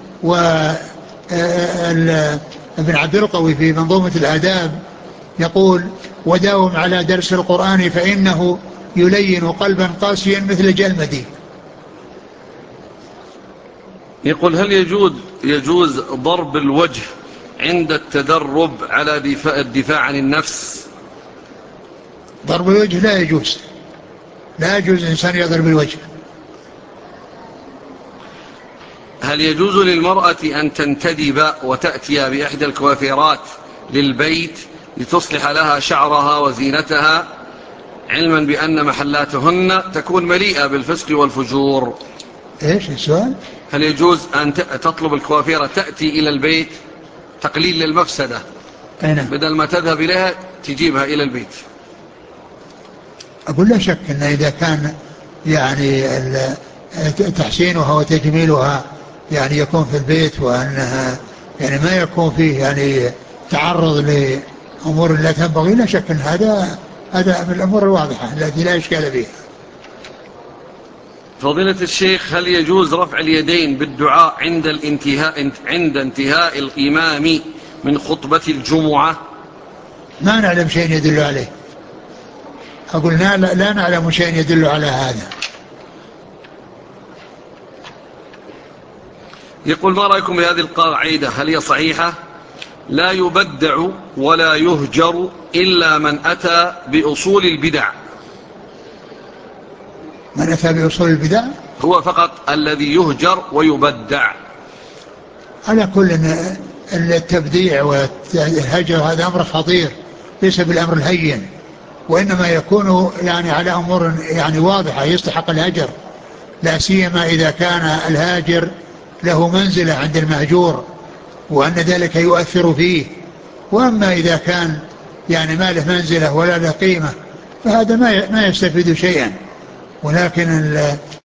ابن عبد القوي في منظومة الآداب يقول: وداوم على درس القرآن فإنه يلين قلبا قاسيا مثل جلمدي. يقول: هل يجوز ضرب الوجه عند التدرب على الدفاع عن النفس؟ ضرب الوجه لا يجوز، لا يجوز الإنسان يضرب الوجه. هل يجوز للمرأة أن تنتدب وتأتي بإحدى الكوافيرات للبيت لتصلح لها شعرها وزينتها، علما بأن محلاتهن تكون مليئة بالفسق والفجور؟ ايش السؤال؟ هل يجوز أن تطلب الكوافيرة تأتي إلى البيت تقليل للمفسدة، بدل ما تذهب إليها تجيبها إلى البيت؟ أقول لا شك أن إذا كان يعني تحسينها وتجميلها يعني يكون في البيت، وأنها يعني ما يكون فيه يعني تعرض لأمور لا تنبغي، لا شك أن هذا من الأمور الواضحة التي لا إشكال فيها. فضيلة الشيخ، هل يجوز رفع اليدين بالدعاء عند انتهاء الإمام من خطبة الجمعة؟ ما نعلم شيء يدل عليه، أقول لا نعلم شيء يدل على هذا. يقول: ما رأيكم بهذه القاعدة، هل هي صحيحة؟ لا يبدع ولا يهجر إلا من أتى بأصول البدع. من أتى بأصول البدع هو فقط الذي يهجر ويبدع. على كل التبديع والهجر هذا أمر خطير، ليس بالأمر الهين، وإنما يكون يعني على أمور يعني واضحة يستحق الهجر، لا سيما إذا كان الهاجر له منزلة عند المهجور وأن ذلك يؤثر فيه. وأما إذا كان يعني ما له منزلة ولا له قيمة فهذا ما يستفيد شيئا. ولكن